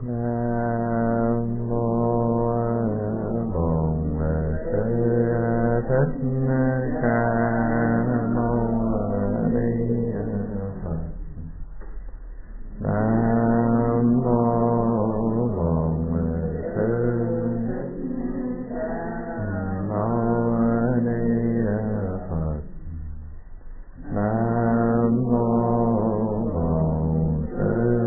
Nam mô Bổn Sư Thích Ca Mâu Ni Phật. Nam mô Bổn Sư Mâu Ni Phật. Nam mô Bổn Sư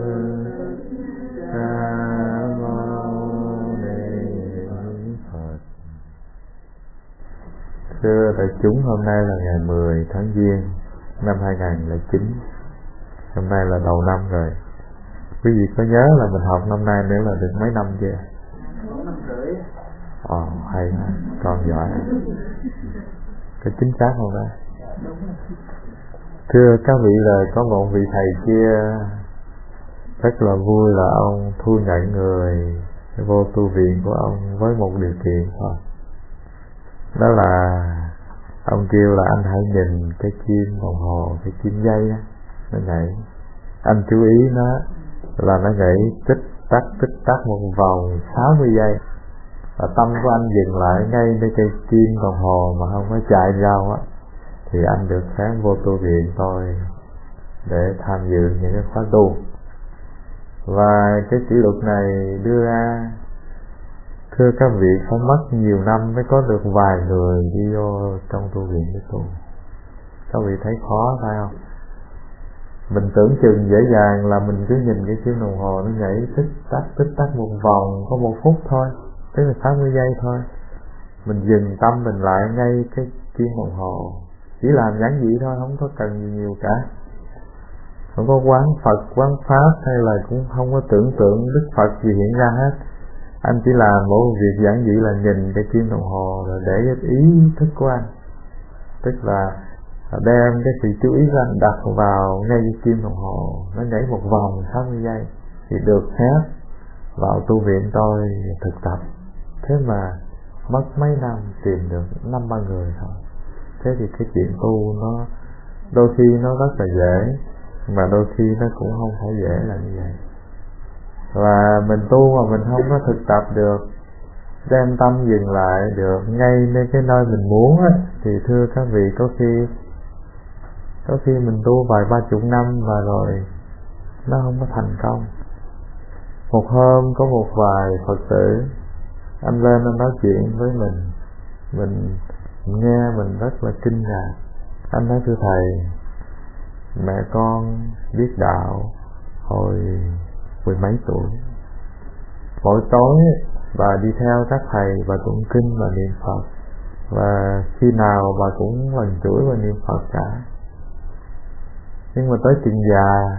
Ca Mâu Ni Phật. Thưa đại chúng, hôm nay là ngày 10 tháng Giêng năm 2009. Hôm nay là đầu năm rồi. Quý vị có nhớ là mình học năm nay nữa là được mấy năm chưa? 4 năm rưỡi. Hay ha, con giỏi. Có chính xác không đó? Thưa các vị, là có một vị thầy kia rất là vui là ông thu nhận người vô tu viện của ông với một điều kiện thôi. Đó là ông kêu là anh hãy nhìn cái chim đồng hồ, cái chim dây á, nó nhảy. Anh chú ý nó là nó nhảy tích tắc một vòng 60 giây. Và tâm của anh dừng lại ngay nơi cây chim đồng hồ mà không có chạy rao á, thì anh được phép vô tu viện thôi để tham dự những cái khóa tu. Và cái kỷ lục này đưa ra, thưa các vị, phải mất nhiều năm mới có được vài người đi vô trong tu viện để tu. Các vị thấy khó phải không? Mình tưởng chừng dễ dàng là mình cứ nhìn cái chim đồng hồ nó nhảy tích tắc một vòng có 1 phút thôi, tức là 60 giây thôi. Mình dừng tâm mình lại ngay cái chim đồng hồ, chỉ làm giản dị thôi, không có cần gì nhiều cả. Không có quán Phật, quán Pháp, hay là cũng không có tưởng tượng Đức Phật gì hiện ra hết. Anh chỉ làm một việc giản dị là nhìn cái chim đồng hồ rồi để cái ý thức của anh, tức là đem cái sự chú ý của anh đặt vào ngay cái chim đồng hồ, nó nhảy một vòng 60 giây thì được phép vào tu viện tôi thực tập. Thế mà mất mấy năm tìm được 5-3 người thôi. Thế thì cái chuyện tu nó đôi khi nó rất là dễ, mà đôi khi nó cũng không phải dễ là như vậy. Và mình tu mà mình không có thực tập được, đem tâm dừng lại được ngay nơi cái nơi mình muốn á, thì thưa các vị, có khi mình tu vài 30 năm mà rồi nó không có thành công. Một hôm có một vài Phật tử, anh lên anh nói chuyện với mình nghe mình rất là kinh ngạc. Anh nói: thưa thầy, mẹ con biết đạo hồi 10 mấy tuổi. Mỗi tối bà đi theo các thầy và tụng kinh và niệm Phật, và khi nào bà cũng lần chuỗi và niệm Phật cả. Nhưng mà tới chừng già,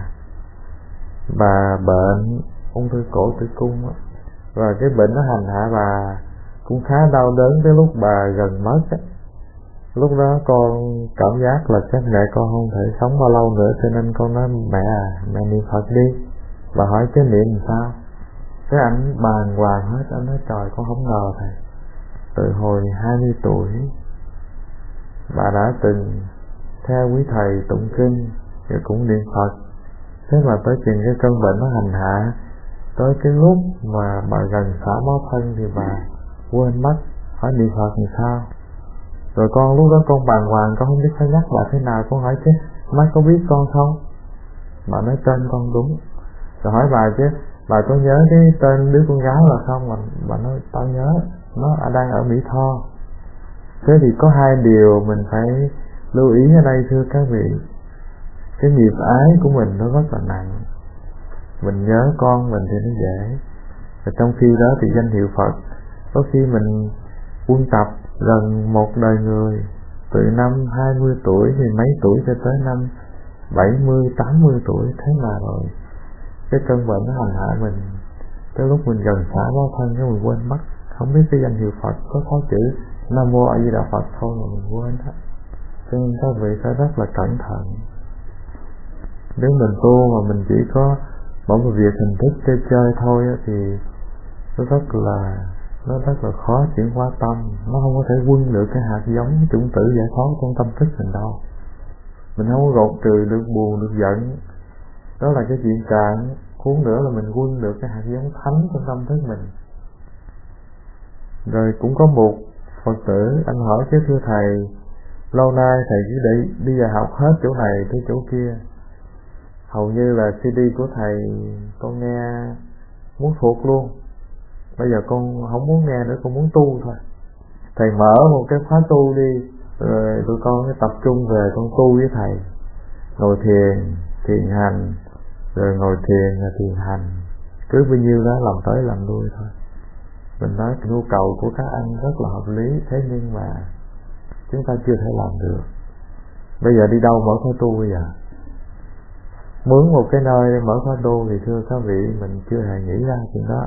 bà bệnh ung thư cổ tử cung á, và cái bệnh nó hành hạ bà cũng khá đau đớn tới lúc bà gần mất á. Lúc đó con cảm giác là chắc mẹ con không thể sống bao lâu nữa, cho nên con nói: mẹ niệm Phật đi. Bà hỏi cái niệm làm sao? Cái ảnh bàng hoàng hết. Anh nói: trời, con không ngờ thầy, từ hồi 20 tuổi bà đã từng theo quý thầy tụng kinh rồi cũng niệm Phật. Thế mà tới chừng cái cơn bệnh nó hành hạ, tới cái lúc mà bà gần xả máu thân thì bà quên mất hỏi niệm Phật làm sao. Rồi con lúc đó con bàng hoàng, con không biết phải nhắc bà thế nào. Con hỏi chứ: má có biết con không? Bà nói: tên con đúng. Rồi hỏi bà chứ: bà có nhớ cái tên đứa con gái là không? Bà nói: tao nhớ, nó đang ở Mỹ Tho. Thế thì có 2 điều mình phải lưu ý ở đây, thưa các vị. Cái nghiệp ái của mình nó rất là nặng. Mình nhớ con mình thì nó dễ, và trong khi đó thì danh hiệu Phật, có khi mình quân tập gần một đời người, từ năm 20 tuổi thì mấy tuổi cho tới năm 70, 80 tuổi. Thế mà rồi cái cơn bệnh nó hành hạ mình, tới lúc mình gần xả báo thân cái mình quên mất, không biết cái danh hiệu Phật, có 6 chữ Nam Mô A Di Đà Phật thôi mà mình quên hết. Cho nên các vị phải rất là cẩn thận. Nếu mình tu mà mình chỉ có một việc hình thức chơi thôi á, thì nó rất là khó chuyển hóa tâm. Nó không có thể quân được cái hạt giống chủng tử giải thoát trong tâm thức mình đâu. Mình không có gột trừ được buồn, được giận, đó là cái chuyện cạn. Huống nữa là mình quân được cái hạt giống thánh trong tâm thức mình. Rồi cũng có một Phật tử, anh hỏi chứ thưa thầy, lâu nay thầy cứ đi vào học hết chỗ này tới chỗ kia, hầu như là CD của thầy con nghe muốn thuộc luôn, bây giờ con không muốn nghe nữa, con muốn tu thôi. Thầy mở một cái khóa tu đi, rồi tụi con sẽ tập trung về con tu với thầy, ngồi thiền hành, rồi ngồi thiền là thiền hành, cứ bao nhiêu đó làm tới làm lui thôi. Mình nói nhu cầu của các anh rất là hợp lý, thế nhưng mà chúng ta chưa thể làm được. Bây giờ đi đâu mở khóa tu bây giờ? Mướn một cái nơi để mở khóa tu thì thưa các vị, mình chưa hề nghĩ ra chuyện đó.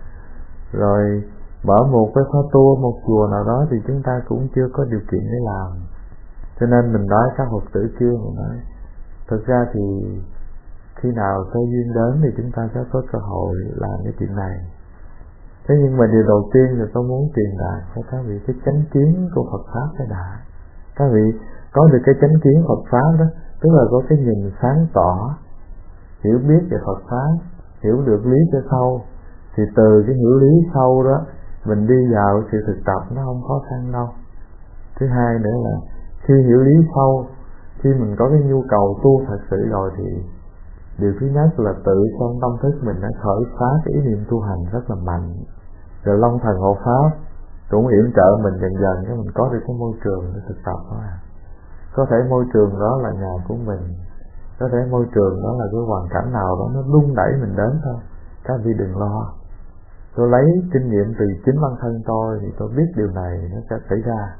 Rồi mở một cái khóa tu ở một chùa nào đó thì chúng ta cũng chưa có điều kiện để làm. Cho nên mình nói các Phật tử kia, mình nói thực ra thì khi nào cơ duyên đến thì chúng ta sẽ có cơ hội làm cái chuyện này. Thế nhưng mà điều đầu tiên là tôi muốn truyền đạt cho các vị cái chánh kiến của Phật Pháp cái đã. Các vị có được cái chánh kiến Phật Pháp đó, tức là có cái nhìn sáng tỏ, hiểu biết về Phật Pháp, hiểu được lý cho sâu, thì từ cái hiểu lý sâu đó mình đi vào sự thực tập nó không khó khăn đâu. Thứ hai nữa là khi hiểu lý sâu, khi mình có cái nhu cầu tu thật sự rồi thì điều thứ nhất là tự trong tâm thức mình đã khởi phá cái ý niệm tu hành rất là mạnh. Rồi Long Thần Hộ Pháp cũng yểm trợ mình dần dần cho mình có được cái môi trường để thực tập đó. Có thể môi trường đó là nhà của mình, có thể môi trường đó là cái hoàn cảnh nào đó nó đung đẩy mình đến thôi. Các vị đừng lo. Tôi lấy kinh nghiệm từ chính bản thân tôi thì tôi biết điều này nó sẽ xảy ra.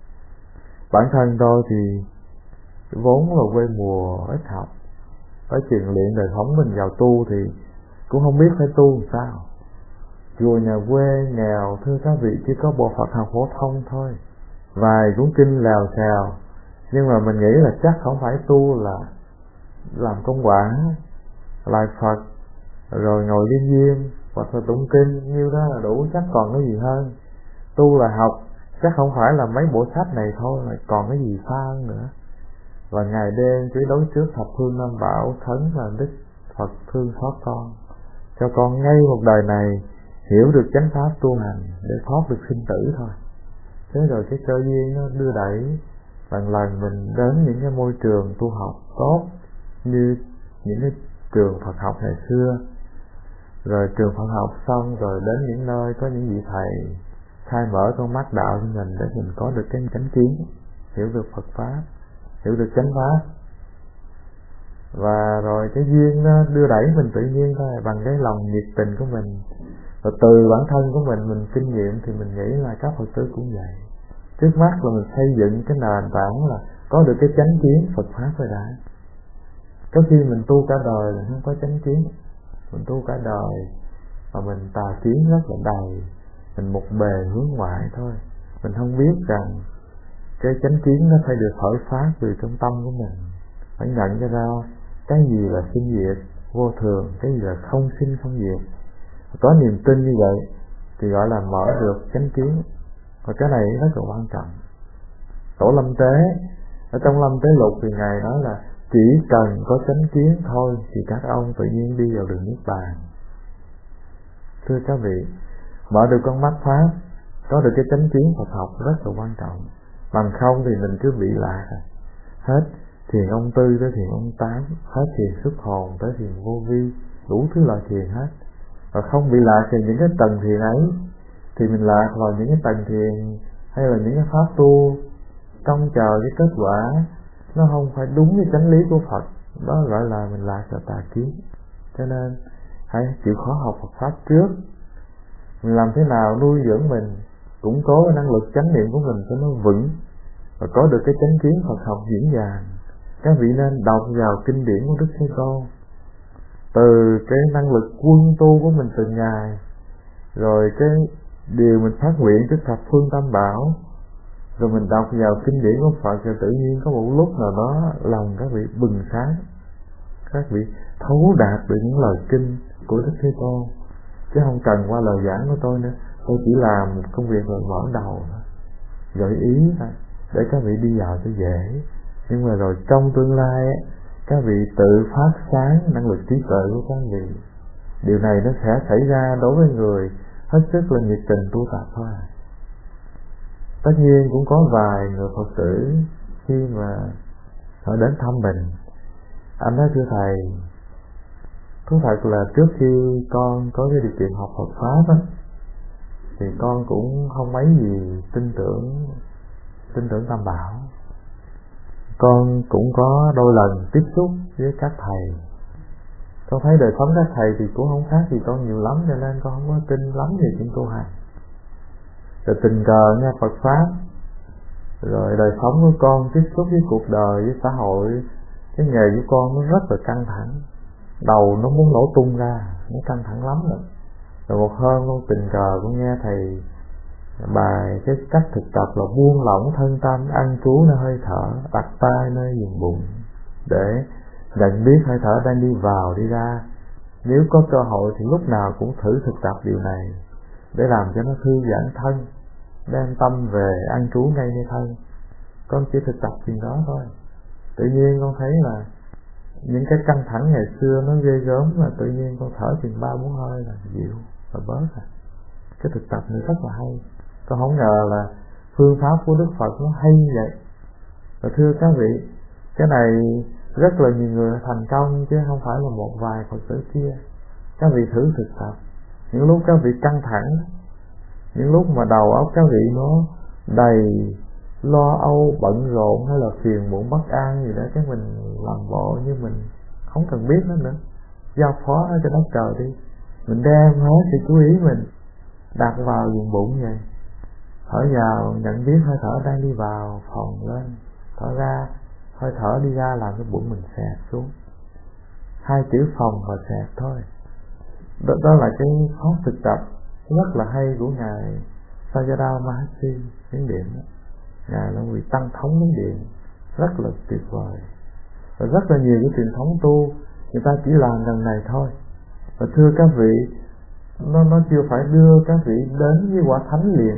Bản thân tôi thì vốn là quê mùa ít học, ở truyền luyện đời sống mình vào tu thì cũng không biết phải tu làm sao. Chùa nhà quê nghèo thưa các vị, chỉ có bộ Phật học phổ thông thôi, vài cuốn kinh lèo xèo. Nhưng mà mình nghĩ là chắc không phải tu là làm công quả, lại Phật, rồi ngồi liên viên hoặc là tụng kinh, nhiêu đó là đủ, chắc còn cái gì hơn. Tu là học, chắc không phải là mấy bộ sách này thôi, lại còn cái gì xa hơn nữa. Và ngày đêm cứ đối trước thập phương Nam Bảo, khấn là Đức Phật thương xót con, cho con ngay một đời này hiểu được chánh pháp tu hành để thoát được sinh tử thôi. Thế rồi cái cơ duyên nó đưa đẩy, lần lần mình đến những cái môi trường tu học tốt như những cái trường Phật học ngày xưa, rồi trường Phật học xong rồi đến những nơi có những vị thầy khai mở con mắt đạo cho mình để mình có được cái chánh kiến, hiểu được Phật Pháp, hiểu được chánh pháp. Và rồi cái duyên nó đưa đẩy mình tự nhiên thôi, bằng cái lòng nhiệt tình của mình. Và từ bản thân của mình kinh nghiệm thì mình nghĩ là các Phật tử cũng vậy. Trước mắt là mình xây dựng cái nền tảng là có được cái chánh kiến Phật Pháp rồi đã. Có khi mình tu cả đời là không có chánh kiến, mình tu cả đời mà mình tà kiến rất là đầy, mình một bề hướng ngoại thôi. Mình không biết rằng cái chánh kiến nó phải được khởi phát từ trong tâm của mình, phải nhận ra cái gì là sinh diệt vô thường, cái gì là không sinh không diệt. Có niềm tin như vậy thì gọi là mở được chánh kiến. Và cái này rất là quan trọng. Tổ Lâm Tế ở trong Lâm Tế Lục thì ngài nói là chỉ cần có chánh kiến thôi thì các ông tự nhiên đi vào đường niết bàn. Thưa các vị, mở được con mắt pháp, có được cái chánh kiến Phật học rất là quan trọng. Bằng không thì mình cứ bị lạc hết thiền ông Tư tới thiền ông Tám, hết thiền xuất hồn tới thiền vô vi, đủ thứ loại thiền hết. Và không bị lạc thì những cái tầng thiền ấy thì mình lạc vào những cái tầng thiền hay là những cái pháp tu trông chờ cái kết quả nó không phải đúng với chánh lý của Phật, đó gọi là mình lạc vào tà kiến. Cho nên hãy chịu khó học Phật Pháp trước. Mình làm thế nào nuôi dưỡng mình, củng cố năng lực chánh niệm của mình cho nó vững và có được cái chánh kiến Phật học vững vàng. Các vị nên đọc vào kinh điển của Đức Thế Tôn, từ cái năng lực quân tu của mình từng ngày, rồi cái điều mình phát nguyện trước thập phương Tam Bảo, rồi mình đọc vào kinh điển của Phật, rồi tự nhiên có một lúc nào đó lòng các vị bừng sáng, các vị thấu đạt được những lời kinh của Đức Thế Tôn, chứ không cần qua lời giảng của tôi nữa. Tôi chỉ làm một công việc rồi mở đầu thôi, gợi ý thôi để các vị đi vào cho dễ. Nhưng mà rồi trong tương lai các vị tự phát sáng năng lực trí tuệ của các vị, Điều này nó sẽ xảy ra đối với người hết sức là nhiệt tình tu tập thôi. Tất nhiên cũng có vài người Phật tử khi mà họ đến thăm mình, anh nói thưa thầy, thú thật là trước khi con có cái điều kiện học Phật pháp á, thì con cũng không mấy gì tin tưởng Tam Bảo. Con cũng có đôi lần tiếp xúc với các thầy, con thấy đời sống các thầy thì cũng không khác gì con nhiều lắm, cho nên con không có tin lắm về chuyện tu hành. Rồi tình cờ nghe Phật pháp, rồi đời sống của con tiếp xúc với cuộc đời, với xã hội, cái nghề của con nó rất là căng thẳng, đầu nó muốn nổ tung ra, nó căng thẳng lắm rồi. Rồi một hôm con tình cờ con nghe thầy bài cái cách thực tập là buông lỏng thân tâm, ăn trú nơi hơi thở, đặt tay nơi vùng bụng để nhận biết hơi thở đang đi vào đi ra. Nếu có cơ hội thì lúc nào cũng thử thực tập điều này để làm cho nó thư giãn thân, đem tâm về ăn trú ngay nơi thân. Con chỉ thực tập chuyện đó thôi. Tự nhiên con thấy là những cái căng thẳng ngày xưa nó ghê gớm, là tự nhiên con thở chừng 3-4 hơi là dịu và bớt rồi. Cái thực tập này rất là hay. Con không ngờ là phương pháp của Đức Phật nó hay như vậy. Và thưa các vị, cái này rất là nhiều người thành công chứ không phải là một vài Phật tử kia. Các vị thử thực tập. Những lúc các vị căng thẳng, những lúc mà đầu óc các vị nó đầy lo âu, bận rộn hay là phiền muộn bất an gì đó, cái mình làm bộ như mình không cần biết nó nữa, giao phó nó cho đất trời đi. Mình đem hết sự chú ý mình đặt vào vùng bụng vậy, thở vào nhận biết hơi thở đang đi vào, phồng lên, thở ra hơi thở đi ra, làm cái bụng mình xẹp xuống. 2 chữ phồng và xẹp thôi. Đó là cái pháp thực tập rất là hay của ngài Sayadaw Mahasi Miến Điện. Ngài là người tăng thống Miến Điện, rất là tuyệt vời. Và rất là nhiều cái truyền thống tu người ta chỉ làm lần này thôi. Và thưa các vị, nó chưa phải đưa các vị đến với quả thánh liền.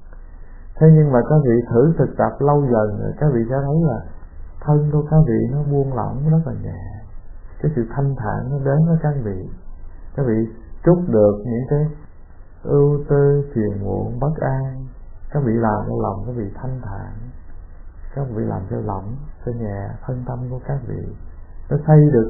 Thế nhưng mà các vị thử thực tập lâu dần rồi các vị sẽ thấy là thân của các vị nó buông lỏng rất là nhẹ. Cái sự thanh thản nó đến với các vị. Các vị trút được những cái ưu tư, phiền muộn, bất an. Các vị làm cho lòng các vị thanh thản, các vị làm cho lỏng, cho nhẹ thân tâm của các vị. Nó xây được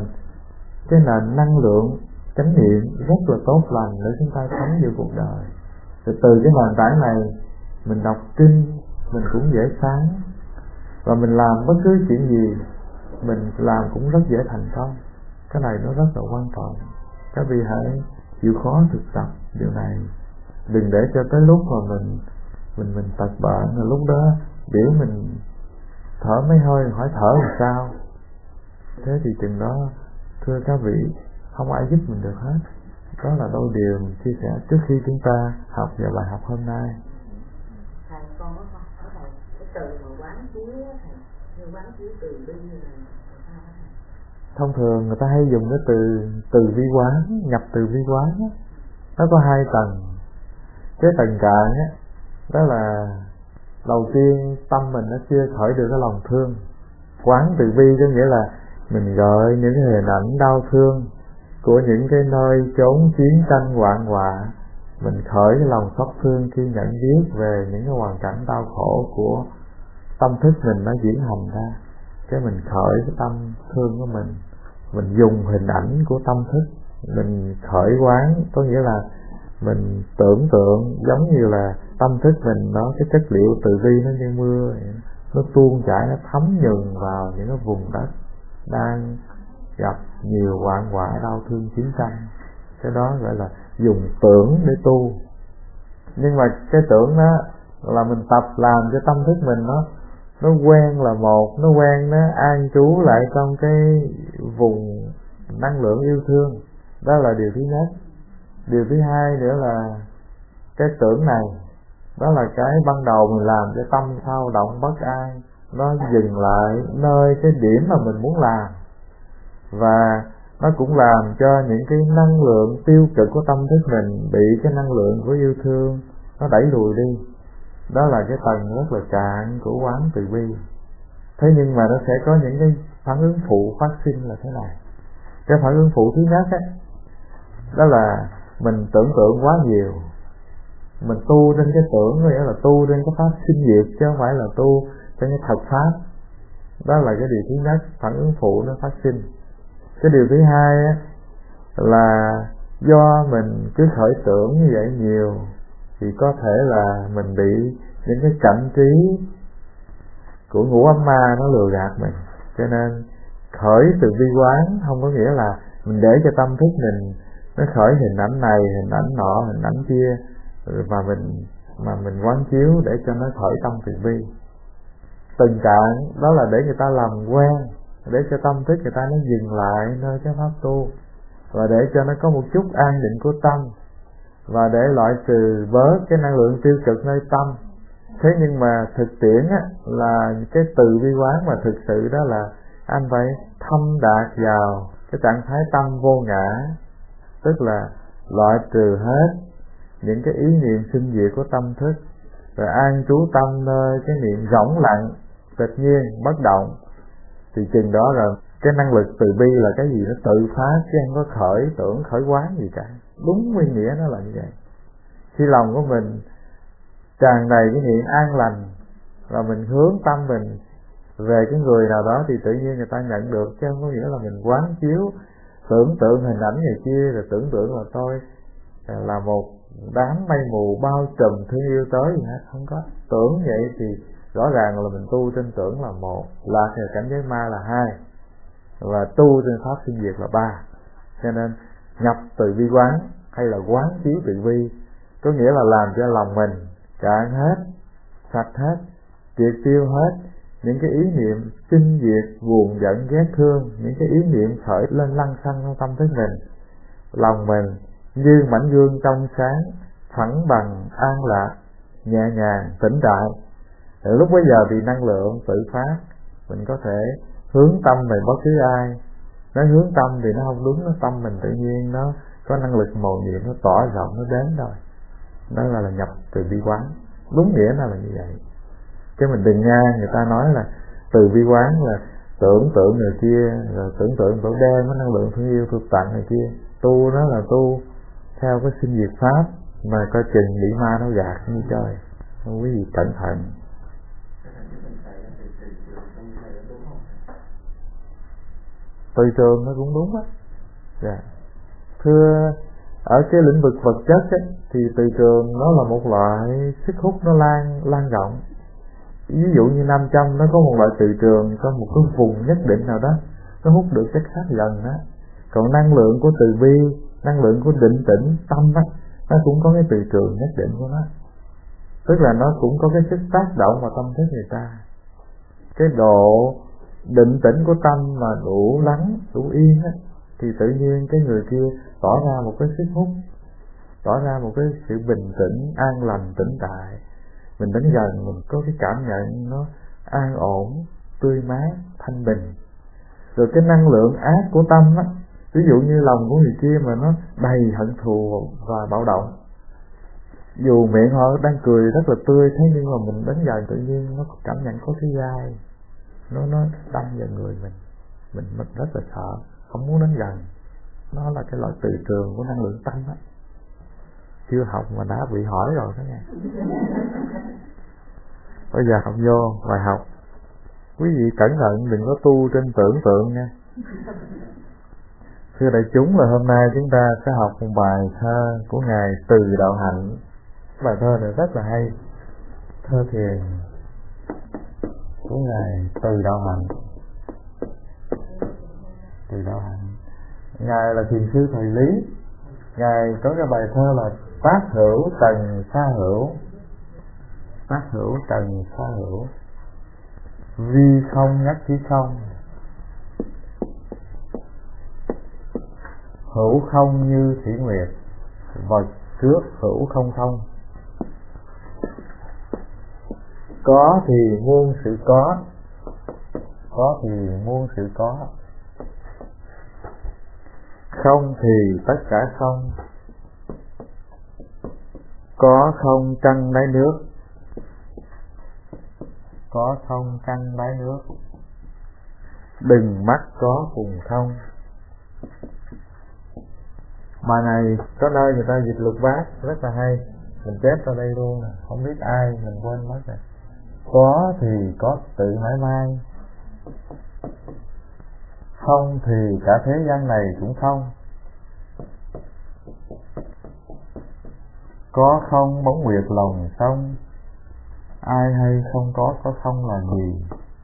cái nền năng lượng chánh niệm rất là tốt lành để chúng ta sống giữa cuộc đời. Rồi từ cái nền tảng này mình đọc kinh mình cũng dễ sáng, và mình làm bất cứ chuyện gì mình làm cũng rất dễ thành công. Cái này nó rất là quan trọng. Các vị hãy chịu khó thực tập điều này, đừng để cho tới lúc mà mình tật bệnh, rồi lúc đó biểu mình thở mấy hơi hỏi thở làm sao. Thế thì chừng đó thưa các vị, không ai giúp mình được hết. Đó là đôi điều mình chia sẻ trước khi chúng ta học vào bài học hôm nay. Thầy, con có hỏi thầy, cái từ mà quán chiếu thầy, như quán chiếu từ bi là sao thầy? Thông thường người ta hay dùng cái từ vi quán, nhập từ vi quán á. Nó có 2 tầng. Cái tầng cạn á, đó là đầu tiên tâm mình nó chưa khởi được cái lòng thương. Quán từ bi có nghĩa là mình gợi những cái hình ảnh đau thương của những cái nơi chốn chiến tranh hoạn họa, mình khởi cái lòng xót thương khi nhận biết về những cái hoàn cảnh đau khổ của tâm thức mình nó diễn hành ra. Cái mình khởi cái tâm thương của mình dùng hình ảnh của tâm thức, mình khởi quán, có nghĩa là mình tưởng tượng giống như là tâm thức mình nó cái chất liệu từ bi nó như mưa, nó tuôn chảy, nó thấm nhuần vào những cái vùng đất đang gặp nhiều hoạn họa đau thương chiến tranh. Cái đó gọi là dùng tưởng để tu. Nhưng mà cái tưởng đó là mình tập làm cho tâm thức mình nó quen là một, nó quen nó an trú lại trong cái vùng năng lượng yêu thương. Đó là điều thứ nhất. Điều thứ hai nữa là cái tưởng này, đó là cái ban đầu mình làm cho tâm thao động bất an, nó dừng lại nơi cái điểm mà mình muốn làm, và nó cũng làm cho những cái năng lượng tiêu cực của tâm thức mình bị cái năng lượng của yêu thương nó đẩy lùi đi. Đó là cái tầng rất là cạn của quán từ bi. Thế nhưng mà nó sẽ có những cái phản ứng phụ phát sinh là thế này. Cái phản ứng phụ thứ nhất á, Đó là mình tưởng tượng quá nhiều. Mình tu trên cái tưởng, có nghĩa là tu trên cái pháp sinh diệt, chứ không phải là tu trên cái thật pháp. Đó là cái điều thứ nhất, phản ứng phụ nó phát sinh. Cái điều thứ hai á, là do mình cứ khởi tưởng như vậy nhiều, thì có thể là mình bị những cái cảnh trí của ngũ ấm ma nó lừa gạt mình. Cho nên khởi từ bi quán không có nghĩa là mình để cho tâm thức mình nó khởi hình ảnh này, hình ảnh nọ, hình ảnh kia, mà mình quán chiếu để cho nó khởi tâm từ bi. Tình trạng đó là để người ta làm quen, để cho tâm thức người ta nó dừng lại nơi cái pháp tu, và để cho nó có một chút an định của tâm, và để loại trừ bớt cái năng lượng tiêu cực nơi tâm. Thế nhưng mà thực tiễn á, là cái từ bi quán mà thực sự đó là anh phải thâm đạt vào cái trạng thái tâm vô ngã, tức là loại trừ hết những cái ý niệm sinh diệt của tâm thức, rồi an trú tâm nơi cái niệm rỗng lặng, tự nhiên, bất động. Thì chừng đó rồi cái năng lực từ bi là cái gì nó tự phát, chứ không có khởi tưởng khởi quán gì cả. Đúng nguyên nghĩa nó là như vậy. Khi lòng của mình tràn đầy cái niệm an lành, và mình hướng tâm mình về cái người nào đó, thì tự nhiên người ta nhận được, chứ không có nghĩa là mình quán chiếu tưởng tượng hình ảnh này kia, rồi tưởng tượng là tôi là một đám mây mù bao trùm thương yêu tới gì hết. Không có. Tưởng vậy thì rõ ràng là mình tu trên tưởng là một, lạc vào cảnh giới ma là hai, và tu trên pháp sinh diệt là ba. Cho nên nhập từ bi quán hay là quán chiếu từ bi có nghĩa là làm cho lòng mình cạn hết, sạch hết, triệt tiêu hết những cái ý niệm sinh diệt, buồn giận, ghét thương, những cái ý niệm khởi lên lăng xăng trong tâm thức mình. Lòng mình như mảnh gương trong sáng, phẳng bằng, an lạc, nhẹ nhàng, tĩnh đại. Lúc bấy giờ thì năng lượng tự phát, mình có thể hướng tâm về bất cứ ai. Nói hướng tâm thì nó không đúng, nó tâm mình tự nhiên nó có năng lực mầu nhiệm, nó tỏa rộng, nó đến rồi. Đó là nhập từ bi quán. Đúng nghĩa là như vậy. Chứ mình đừng nghe người ta nói là từ bi quán là tưởng tượng người kia, rồi tưởng tượng tổ đem cái năng lượng thương yêu tôi tặng người kia. Tu đó là tu theo cái sinh diệt pháp, mà coi chừng bị ma nó gạt như trời. Quý vị cẩn thận. Từ trường nó cũng đúng á. Dạ. Thưa, ở cái lĩnh vực vật chất ấy, thì từ trường nó là một loại sức hút, nó lan rộng. Ví dụ như 500 nó có một loại từ trường có một cái vùng nhất định nào đó, nó hút được chất khác gần đó. Còn năng lượng của từ bi, năng lượng của định tĩnh tâm á, nó cũng có cái từ trường nhất định của nó. Tức là nó cũng có cái sức tác động vào tâm thức người ta. Cái độ định tĩnh của tâm mà đủ lắng, đủ yên á, thì tự nhiên cái người kia tỏ ra một cái sức hút, tỏ ra một cái sự bình tĩnh, an lành, tĩnh tại. Mình đến gần mình có cái cảm nhận nó an ổn, tươi mát, thanh bình. Rồi cái năng lượng ác của tâm á, ví dụ như lòng của người kia mà nó đầy hận thù và bạo động, dù miệng họ đang cười rất là tươi, thế nhưng mà mình đến gần tự nhiên nó cảm nhận có cái gai, nó đâm vào người mình rất là sợ, không muốn đến gần. Nó là cái loại từ trường của năng lượng tâm á. Chưa học mà đã bị hỏi rồi đó nha. Bây giờ học vô bài học, quý vị cẩn thận đừng có tu trên tưởng tượng nha. Thưa đại chúng, là hôm nay chúng ta sẽ học một bài thơ của ngài Từ Đạo Hạnh. Bài thơ này rất là hay, thơ thiền của ngài Từ Đạo Hạnh. Từ Đạo Hạnh, ngài là thiền sư thời Lý. Ngài có cái bài thơ là tác hữu tần xa hữu, tác hữu tần xa hữu, vi không nhất trí không, hữu không như thủy nguyệt, vật trước hữu không thông. Có thì muôn sự có thì muôn sự có, không thì tất cả không, có không trăng đáy nước, có không trăng đáy nước, đừng mắt có cùng không. Bài này có nơi người ta dịch lục bát rất là hay, mình chép vào đây luôn, không biết ai mình quên mất rồi. Có thì có tự mãi mãi, không thì cả thế gian này cũng không. Có không bóng nguyệt lòng sông, ai hay không có không là gì.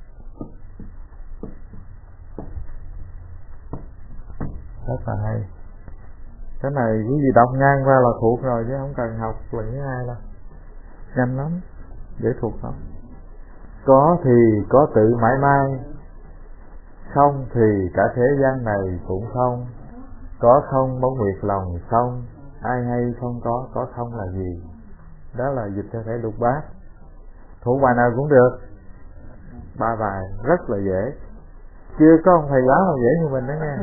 Rất là hay. Cái này quý vị đọc ngang qua là thuộc rồi chứ không cần học lần thứ hai đâu. Nhanh lắm, dễ thuộc lắm. Có thì có tự mãi mãi, không thì cả thế gian này cũng không. Có không bóng nguyệt lòng sông, ai hay không có không là gì. Đó là dịch theo thể lục bát. Thuộc bài nào cũng được. 3 bài rất là dễ. Chưa có ông thầy giáo nào dễ như mình đó nha.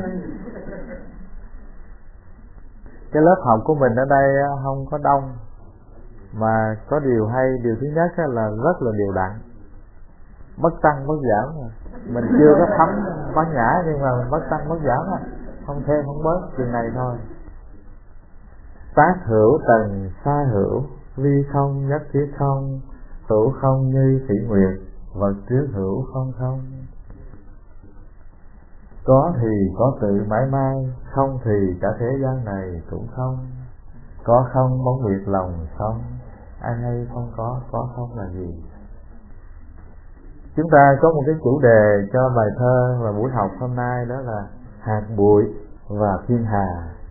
Cái lớp học của mình ở đây không có đông, mà có điều hay. Điều thứ nhất là rất là đều đặn, bất tăng bất giảm. Mình chưa có thấm bát nhã, nhưng mà mình bất tăng bất giảm, không thêm không bớt, chừng này thôi. Tác hữu tần xa hữu, ly không nhất thiết không. Hữu không như thủy nguyệt, vật trước hữu không không. Có thì có tự mãi mãi, không thì cả thế gian này cũng không. Có không bóng nguyệt lòng sông, ai hay không có không là gì. Chúng ta có một cái chủ đề cho bài thơ và buổi học hôm nay, đó là hạt bụi và thiên hà.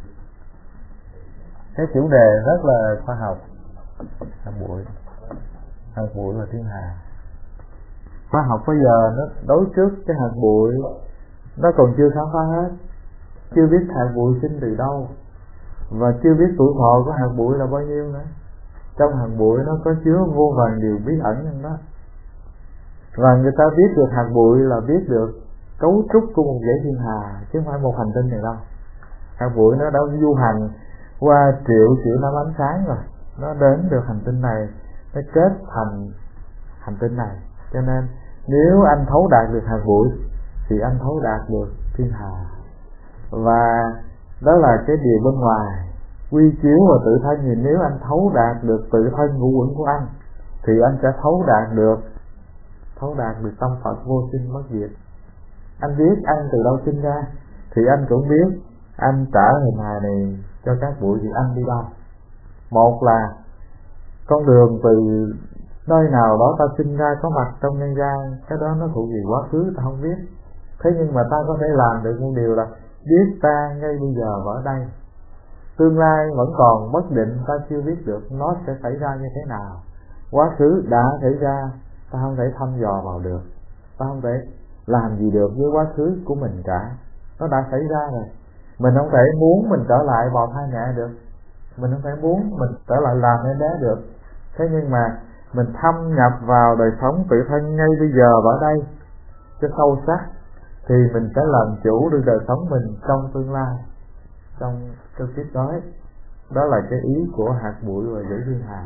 Cái chủ đề rất là khoa học. Hạt bụi và thiên hà. Khoa học bây giờ nó đối trước cái hạt bụi, nó còn chưa khám phá hết, chưa biết hạt bụi sinh từ đâu, và chưa biết tuổi thọ của hạt bụi là bao nhiêu nữa. Trong hạt bụi nó có chứa vô vàn điều bí ẩn trong đó. Và người ta biết được hạt bụi là biết được cấu trúc của một dãy thiên hà, chứ không phải một hành tinh này đâu. Hạt bụi nó đã du hành qua triệu năm ánh sáng rồi, nó đến được hành tinh này, nó kết thành hành tinh này. Cho nên nếu anh thấu đạt được hạt bụi thì anh thấu đạt được thiên hà. Và đó là cái điều bên ngoài quy chiếu vào tự thân. Thì nếu anh thấu đạt được tự thân ngũ uẩn của anh thì anh sẽ thấu đạt được tâm Phật vô sinh bất diệt. Anh biết anh từ đâu sinh ra thì anh cũng biết anh trả hình hài này cho các bụi thì anh đi đâu. Một là con đường từ nơi nào đó ta sinh ra có mặt trong nhân gian, cái đó nó thuộc về quá khứ, ta không biết. Thế nhưng mà ta có thể làm được một điều là biết ta ngay bây giờ và ở đây. Tương lai vẫn còn bất định, ta chưa biết được nó sẽ xảy ra như thế nào. Quá khứ đã xảy ra, ta không thể thăm dò vào được, ta không thể làm gì được với quá khứ của mình cả. Nó đã xảy ra rồi. Mình không thể muốn mình trở lại vào thai mẹ được, mình không thể muốn mình trở lại làm em bé được. Thế nhưng mà mình thâm nhập vào đời sống tự thân ngay bây giờ và ở đây cho sâu sắc, thì mình sẽ làm chủ được đời sống mình trong tương lai, trong kiếp tới. Đó là cái ý của hạt bụi và dãy thiên hà.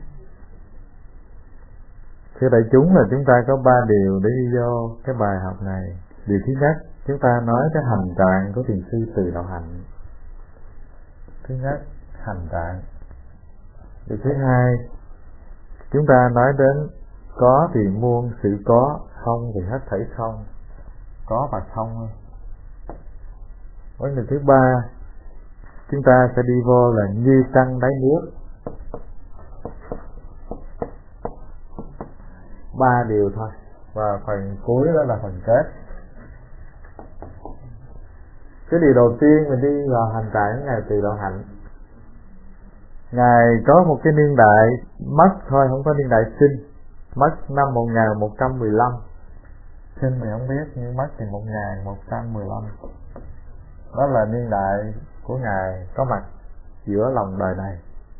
Thưa đại chúng, là chúng ta có 3 điều để đi vô cái bài học này. Điều thứ nhất, chúng ta nói cái hành trạng của thiền sư Từ Đạo Hạnh. Thứ nhất, hành trạng. Điều thứ hai, chúng ta nói đến có thì muôn sự có, không thì hết thảy không. Có và không. Vấn đề thứ ba, chúng ta sẽ đi vô là như trăng đáy nước. 3 điều thôi. Và phần cuối đó là phần kết. Cái điều đầu tiên mình đi vào hành trạng của Ngài Từ Đạo Hạnh. Ngài có một cái niên đại mất thôi, không có niên đại sinh. Mất năm 1115. Sinh thì không biết, nhưng mất thì 1115. Đó là niên đại của Ngài có mặt giữa lòng đời này.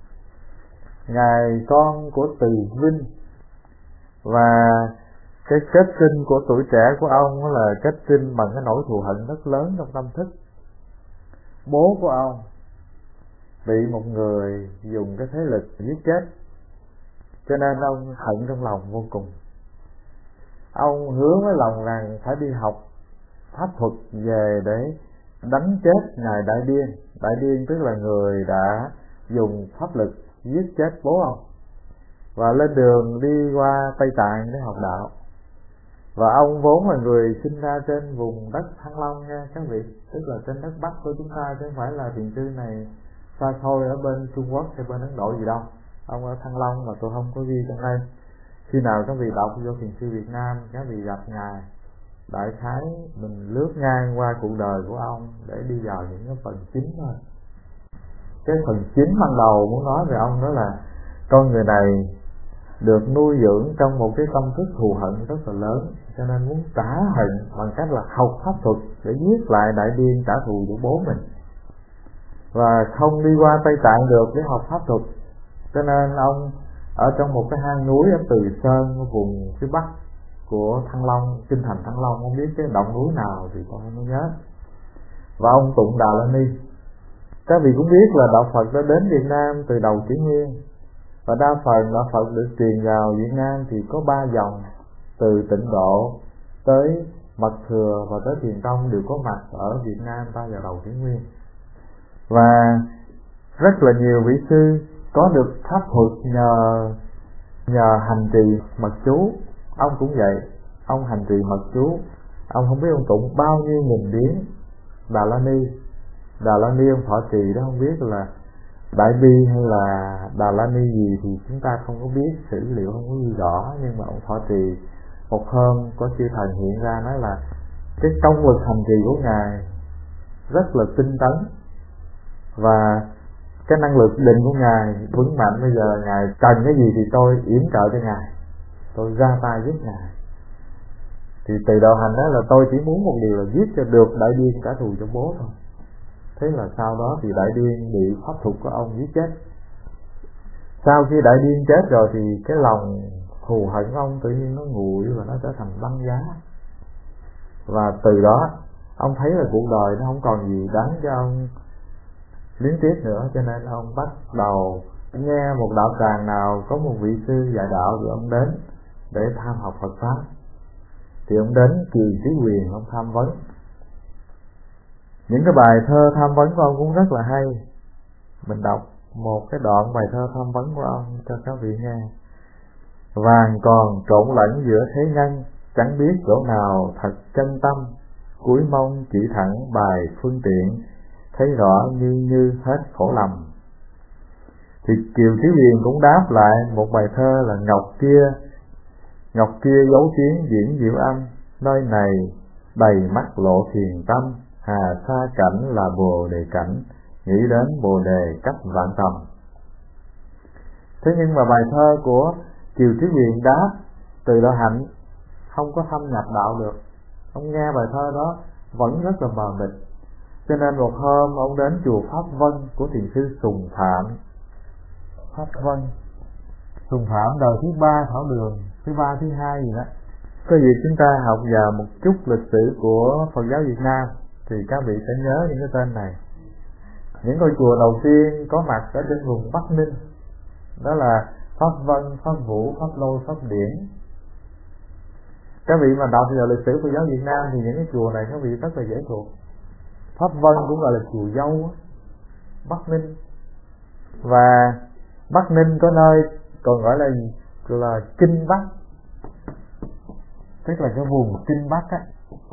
Ngài con của Từ Vinh, và cái kết sinh của tuổi trẻ của ông là kết sinh bằng cái nỗi thù hận rất lớn trong tâm thức. Bố của ông bị một người dùng cái thế lực giết chết, cho nên ông hận trong lòng vô cùng. Ông hứa với lòng rằng phải đi học pháp thuật về để đánh chết ngài Đại Điên. Đại Điên tức là người đã dùng pháp lực giết chết bố ông, và lên đường đi qua Tây Tạng để học đạo. Và ông vốn là người sinh ra trên vùng đất Thăng Long nha các vị, tức là trên đất Bắc của chúng ta, chứ không phải là thiền sư này xa xôi ở bên Trung Quốc hay bên Ấn Độ gì đâu. Ông ở Thăng Long mà tôi không có ghi trong đây. Khi nào các vị đọc vô thiền sư Việt Nam, các vị gặp ngài, đại khái mình lướt ngang qua cuộc đời của ông để đi vào những cái phần chính thôi. Cái phần chính ban đầu muốn nói về ông đó là con người này được nuôi dưỡng trong một cái tâm thức thù hận rất là lớn, cho nên muốn trả hận bằng cách là học pháp thuật để giết lại Đại Điên, trả thù của bố mình. Và không đi qua Tây Tạng được để học pháp thuật, cho nên ông ở trong một cái hang núi ở Từ Sơn, vùng phía bắc của Thăng Long, kinh thành Thăng Long, không biết cái động núi nào thì tôi không nhớ. Và ông tụng Đà La Ni. Các vị cũng biết là đạo Phật đã đến Việt Nam từ đầu kỷ nguyên, và đa phần đạo Phật được truyền vào Việt Nam thì có 3 dòng, từ Tịnh Độ tới Mật Thừa và tới Thiền Tông đều có mặt ở Việt Nam ta vào đầu kỷ nguyên. Và rất là nhiều vị sư có được pháp thuật nhờ hành trì mật chú. Ông cũng vậy, ông hành trì mật chú, ông không biết ông tụng bao nhiêu nghìn biến Đà La Ni. Đà La Ni ông thọ trì đó không biết là Đại Bi hay là Đà La Ni gì thì chúng ta không có biết, sử liệu không có ghi rõ, nhưng mà ông thọ trì. Một hôm có chư thần hiện ra nói là cái công lực hành trì của ngài rất là tinh tấn, và cái năng lực định của ngài vững mạnh. Bây giờ ngài cần cái gì thì tôi yểm trợ cho ngài, tôi ra tay giúp ngài. Thì từ đạo hành đó là tôi chỉ muốn một điều là giết cho được Đại Điên, trả thù cho bố thôi. Thế là sau đó thì Đại Điên bị pháp thuật của ông giết chết. Sau khi Đại Điên chết rồi thì cái lòng thù hận ông tự nhiên nó nguội và nó trở thành băng giá. Và từ đó ông thấy là cuộc đời nó không còn gì đáng cho ông liên tiếp nữa, cho nên ông bắt đầu nghe một đạo tràng nào có một vị sư dạy đạo thì ông đến để tham học Phật pháp. Thì ông đến Kiều Trí Quyền, ông tham vấn. Những cái bài thơ tham vấn của ông cũng rất là hay. Mình đọc một cái đoạn bài thơ tham vấn của ông cho các vị nghe. Vàng còn trộn lẫn giữa thế nhân, chẳng biết chỗ nào thật chân tâm, cúi mông chỉ thẳng bài phương tiện, thấy rõ như hết khổ lầm. Thì Kiều Trí Quyền cũng đáp lại một bài thơ là Ngọc kia giấu tiếng diễn diệu âm, nơi này đầy mắt lộ thiền tâm, hà xa cảnh là Bồ Đề cảnh, nghĩ đến Bồ Đề cách vạn tầm. Thế nhưng mà bài thơ của Kiều Trí Quyền đáp từ đạo hạnh không có thâm nhập đạo được. Ông nghe bài thơ đó vẫn rất là mờ mịt. Cho nên một hôm ông đến chùa Pháp Vân của thiền sư Sùng Phạm. Pháp Vân, Sùng Phạm đời thứ 3 Thảo Đường, thứ 3 thứ 2 gì đó. Có dịp chúng ta học vào một chút lịch sử của Phật giáo Việt Nam thì các vị sẽ nhớ những cái tên này. Những ngôi chùa đầu tiên có mặt ở trên vùng Bắc Ninh đó là Pháp Vân, Pháp Vũ, Pháp Lôi, Pháp Điển. Các vị mà đọc vào lịch sử Phật giáo Việt Nam thì những cái chùa này các vị rất là dễ thuộc. Pháp Vân cũng gọi là chùa Dâu, Bắc Ninh. Và Bắc Ninh có nơi còn gọi là Kinh Bắc, tức là cái vùng Kinh Bắc á.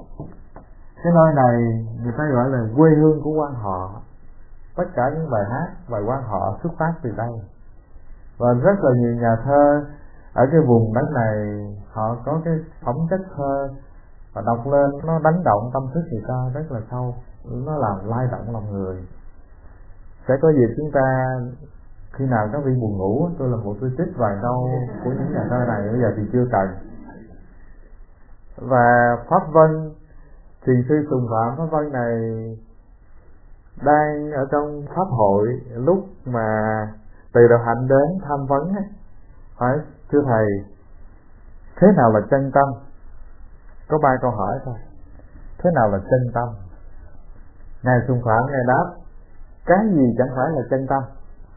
Cái nơi này người ta gọi là quê hương của quan họ. Tất cả những bài hát, bài quan họ xuất phát từ đây. Và rất là nhiều nhà thơ ở cái vùng đất này họ có cái phẩm chất thơ và đọc lên nó đánh động tâm thức người ta rất là sâu, nó làm lay động lòng người. Sẽ có dịp chúng ta khi nào các vị buồn ngủ, tôi làm một tôi trích vài câu của những nhà thơ này, bây giờ thì chưa cần. Và Pháp Vân, thiền sư Sùng Phạm Pháp Vân này đang ở trong pháp hội, lúc mà từ đạo hạnh đến tham vấn ấy, hỏi thưa thầy thế nào là chân tâm? Có 3 câu hỏi thôi. Thế nào là chân tâm? Ngài Sùng Phạm ngài đáp cái gì chẳng phải là chân tâm.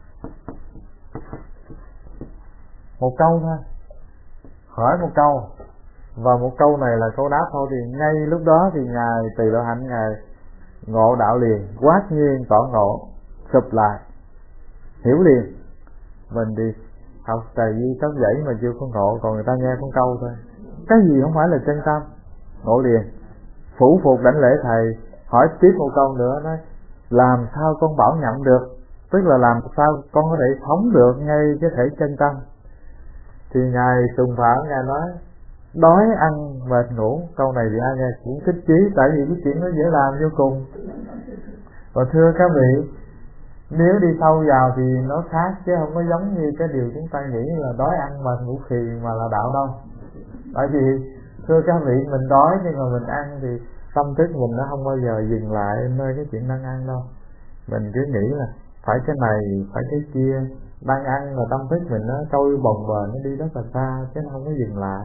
Một câu thôi, hỏi một câu và một câu này là câu đáp thôi. Thì ngay lúc đó thì ngài từ đạo hạnh ngài ngộ đạo liền, quát nhiên tỏ ngộ, sụp lại, hiểu liền. Mình thì học tài vi tóc dãy mà chưa có ngộ, còn người ta nghe con câu thôi. Cái gì không phải là chân tâm, ngộ liền. Phủ phục đảnh lễ thầy, hỏi tiếp một câu nữa, nói làm sao con bảo nhậm được, tức là làm sao con có thể thống được ngay cái thể chân tâm. Thì ngài Sùng Phạm ngài nói đói ăn mệt ngủ. Câu này thì ai nghe cũng thích chí, tại vì cái chuyện nó dễ làm vô cùng. Và thưa các vị, nếu đi sâu vào thì nó khác, chứ không có giống như cái điều chúng ta nghĩ là đói ăn mệt ngủ phì mà là đạo đâu. Tại vì thưa các vị, mình đói nhưng mà mình ăn thì tâm thức mình nó không bao giờ dừng lại nơi cái chuyện đang ăn đâu. Mình cứ nghĩ là phải cái này, phải cái kia, đang ăn mà tâm thức mình nó trôi bồng bềnh, nó đi rất là xa chứ nó không có dừng lại.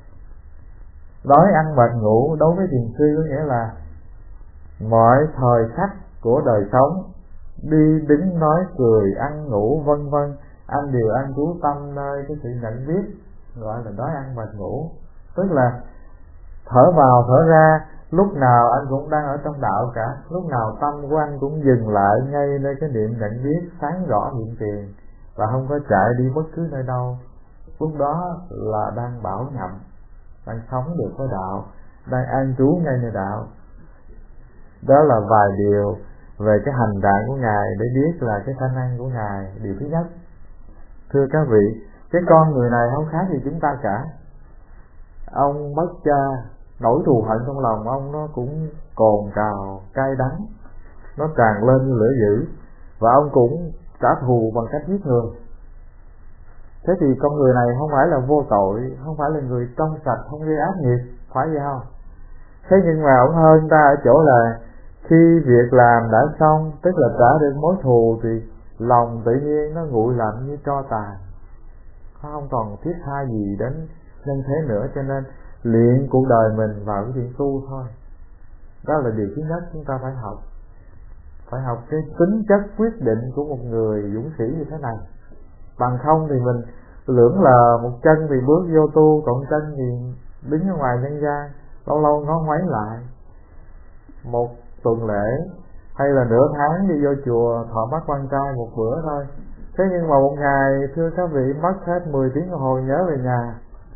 Đói ăn mệt ngủ đối với thiền sư có nghĩa là mọi thời khắc của đời sống, đi đứng nói cười ăn ngủ vân vân, anh đều ăn trú tâm nơi cái sự nhận biết, gọi là đói ăn mệt ngủ. Tức là thở vào thở ra, lúc nào anh cũng đang ở trong đạo cả, lúc nào tâm của anh cũng dừng lại ngay nơi cái niệm nhận biết sáng rõ hiện tiền, và không có chạy đi bất cứ nơi đâu. Lúc đó là đang bảo nhậm, đang sống được với đạo, đang an trú ngay nơi đạo. Đó là vài điều về cái hành trạng của Ngài để biết là cái thanh năng của Ngài. Điều thứ nhất, thưa các vị, cái con người này không khác gì chúng ta cả. Ông mất cha, nỗi thù hận trong lòng ông nó cũng cồn cào cay đắng, nó tràn lên như lửa dữ, và ông cũng trả thù bằng cách giết người. Thế thì con người này không phải là vô tội, không phải là người trong sạch, không gây ác nghiệp, phải vậy không? Thế nhưng mà ông hơn ta ở chỗ là khi việc làm đã xong, tức là trả được mối thù, thì lòng tự nhiên nó nguội lạnh như tro tàn, nó không còn thiết tha gì đến nhân thế nữa. Cho nên luyện cuộc đời mình vào cái chuyện tu thôi. Đó là điều thứ nhất chúng ta phải học. Phải học cái tính chất quyết định của một người dũng sĩ như thế này. Bằng không thì mình lưỡng là một chân thì bước vô tu, còn chân thì đứng ở ngoài nhân gian, lâu lâu nó ngoáy lại. Một tuần lễ hay là nửa tháng đi vô chùa thọ bát quan trai một bữa thôi. Thế nhưng mà một ngày, thưa các vị, mất hết 10 tiếng đồng hồ nhớ về nhà,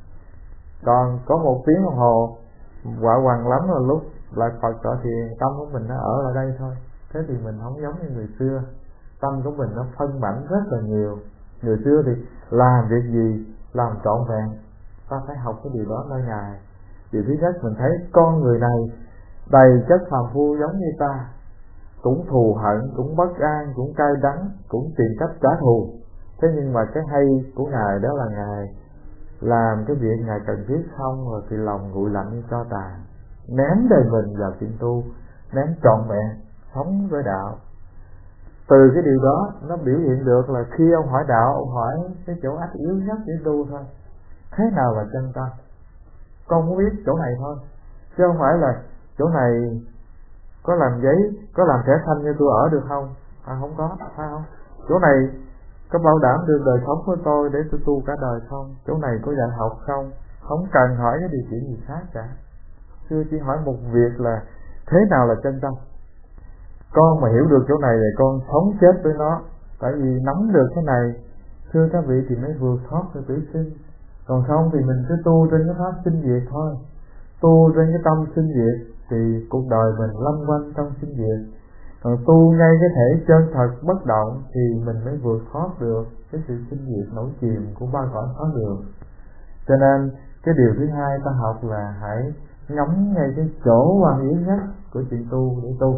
còn có 1 tiếng đồng hồ quả hoàng lắm là lúc lại Phật tọa thiền, tâm của mình nó ở lại đây thôi. Thế thì mình không giống như người xưa, tâm của mình nó phân mảnh rất là nhiều. Người xưa thì làm việc gì làm trọn vẹn. Ta phải học cái điều đó nơi Ngài. Điều thứ nhất, mình thấy con người này đầy chất phàm phu giống như ta, cũng thù hận, cũng bất an, cũng cay đắng, cũng tìm cách trả thù. Thế nhưng mà cái hay của Ngài đó là Ngài làm cái việc Ngài cần thiết xong rồi thì lòng nguội lạnh như tro tàn, ném đời mình vào chuyện tu, ném trọn vẹn sống với đạo. Từ cái điều đó nó biểu hiện được là khi ông hỏi đạo, ông hỏi cái chỗ ách yếu nhất để tu thôi. Thế nào là chân tâm? Con muốn biết chỗ này thôi, chứ không phải là chỗ này có làm giấy, có làm thẻ xanh như tôi ở được không? Không có, phải không? Chỗ này có bảo đảm được đời sống của tôi để tôi tu cả đời không? Chỗ này có dạy học không? Không cần hỏi cái điều kiện gì khác cả. Xưa chỉ hỏi một việc là thế nào là chân tâm. Con mà hiểu được chỗ này thì con sống chết với nó. Tại vì nắm được cái này, thưa các vị, thì mới vượt thoát được tử sinh. Còn không thì mình cứ tu trên cái pháp sinh diệt thôi. Tu trên cái tâm sinh diệt thì cuộc đời mình lâm quanh trong sinh diệt. Còn tu ngay cái thể chân thật bất động thì mình mới vượt thoát được cái sự sinh diệt nổi chìm của ba cõi khó đường. Cho nên cái điều thứ hai ta học là hãy ngắm ngay cái chỗ quan yếu nhất của chuyện tu để tu.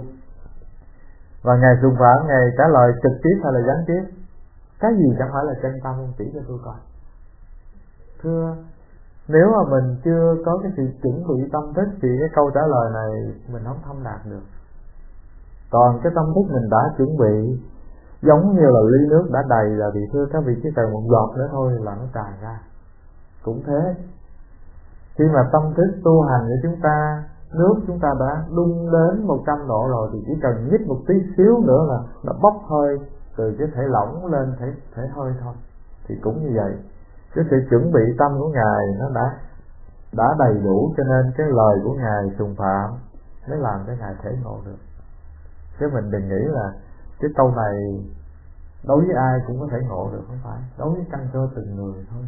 Và Ngài Sùng Phạm Ngài trả lời trực tiếp hay là gián tiếp, cái gì chẳng phải là chân tâm, ông chỉ cho tôi coi. Thưa, nếu mà mình chưa có cái sự chuẩn bị tâm thức thì cái câu trả lời này mình không thông đạt được. Còn cái tâm thức mình đã chuẩn bị, giống như là ly nước đã đầy rồi, thì thưa các vị, chỉ cần một giọt nữa thôi là nó tràn ra. Cũng thế, khi mà tâm thức tu hành của chúng ta, nước chúng ta đã đun đến 100 độ rồi, thì chỉ cần nhích một tí xíu nữa là nó bốc hơi từ cái thể lỏng lên thể hơi thôi. Thì cũng như vậy, cái sự chuẩn bị tâm của Ngài nó đã đầy đủ, cho nên cái lời của Ngài Sùng Phạm mới làm cho Ngài thể ngộ được. Chứ mình đừng nghĩ là cái câu này đối với ai cũng có thể ngộ được, không phải. Đối với căn cơ từng người thôi.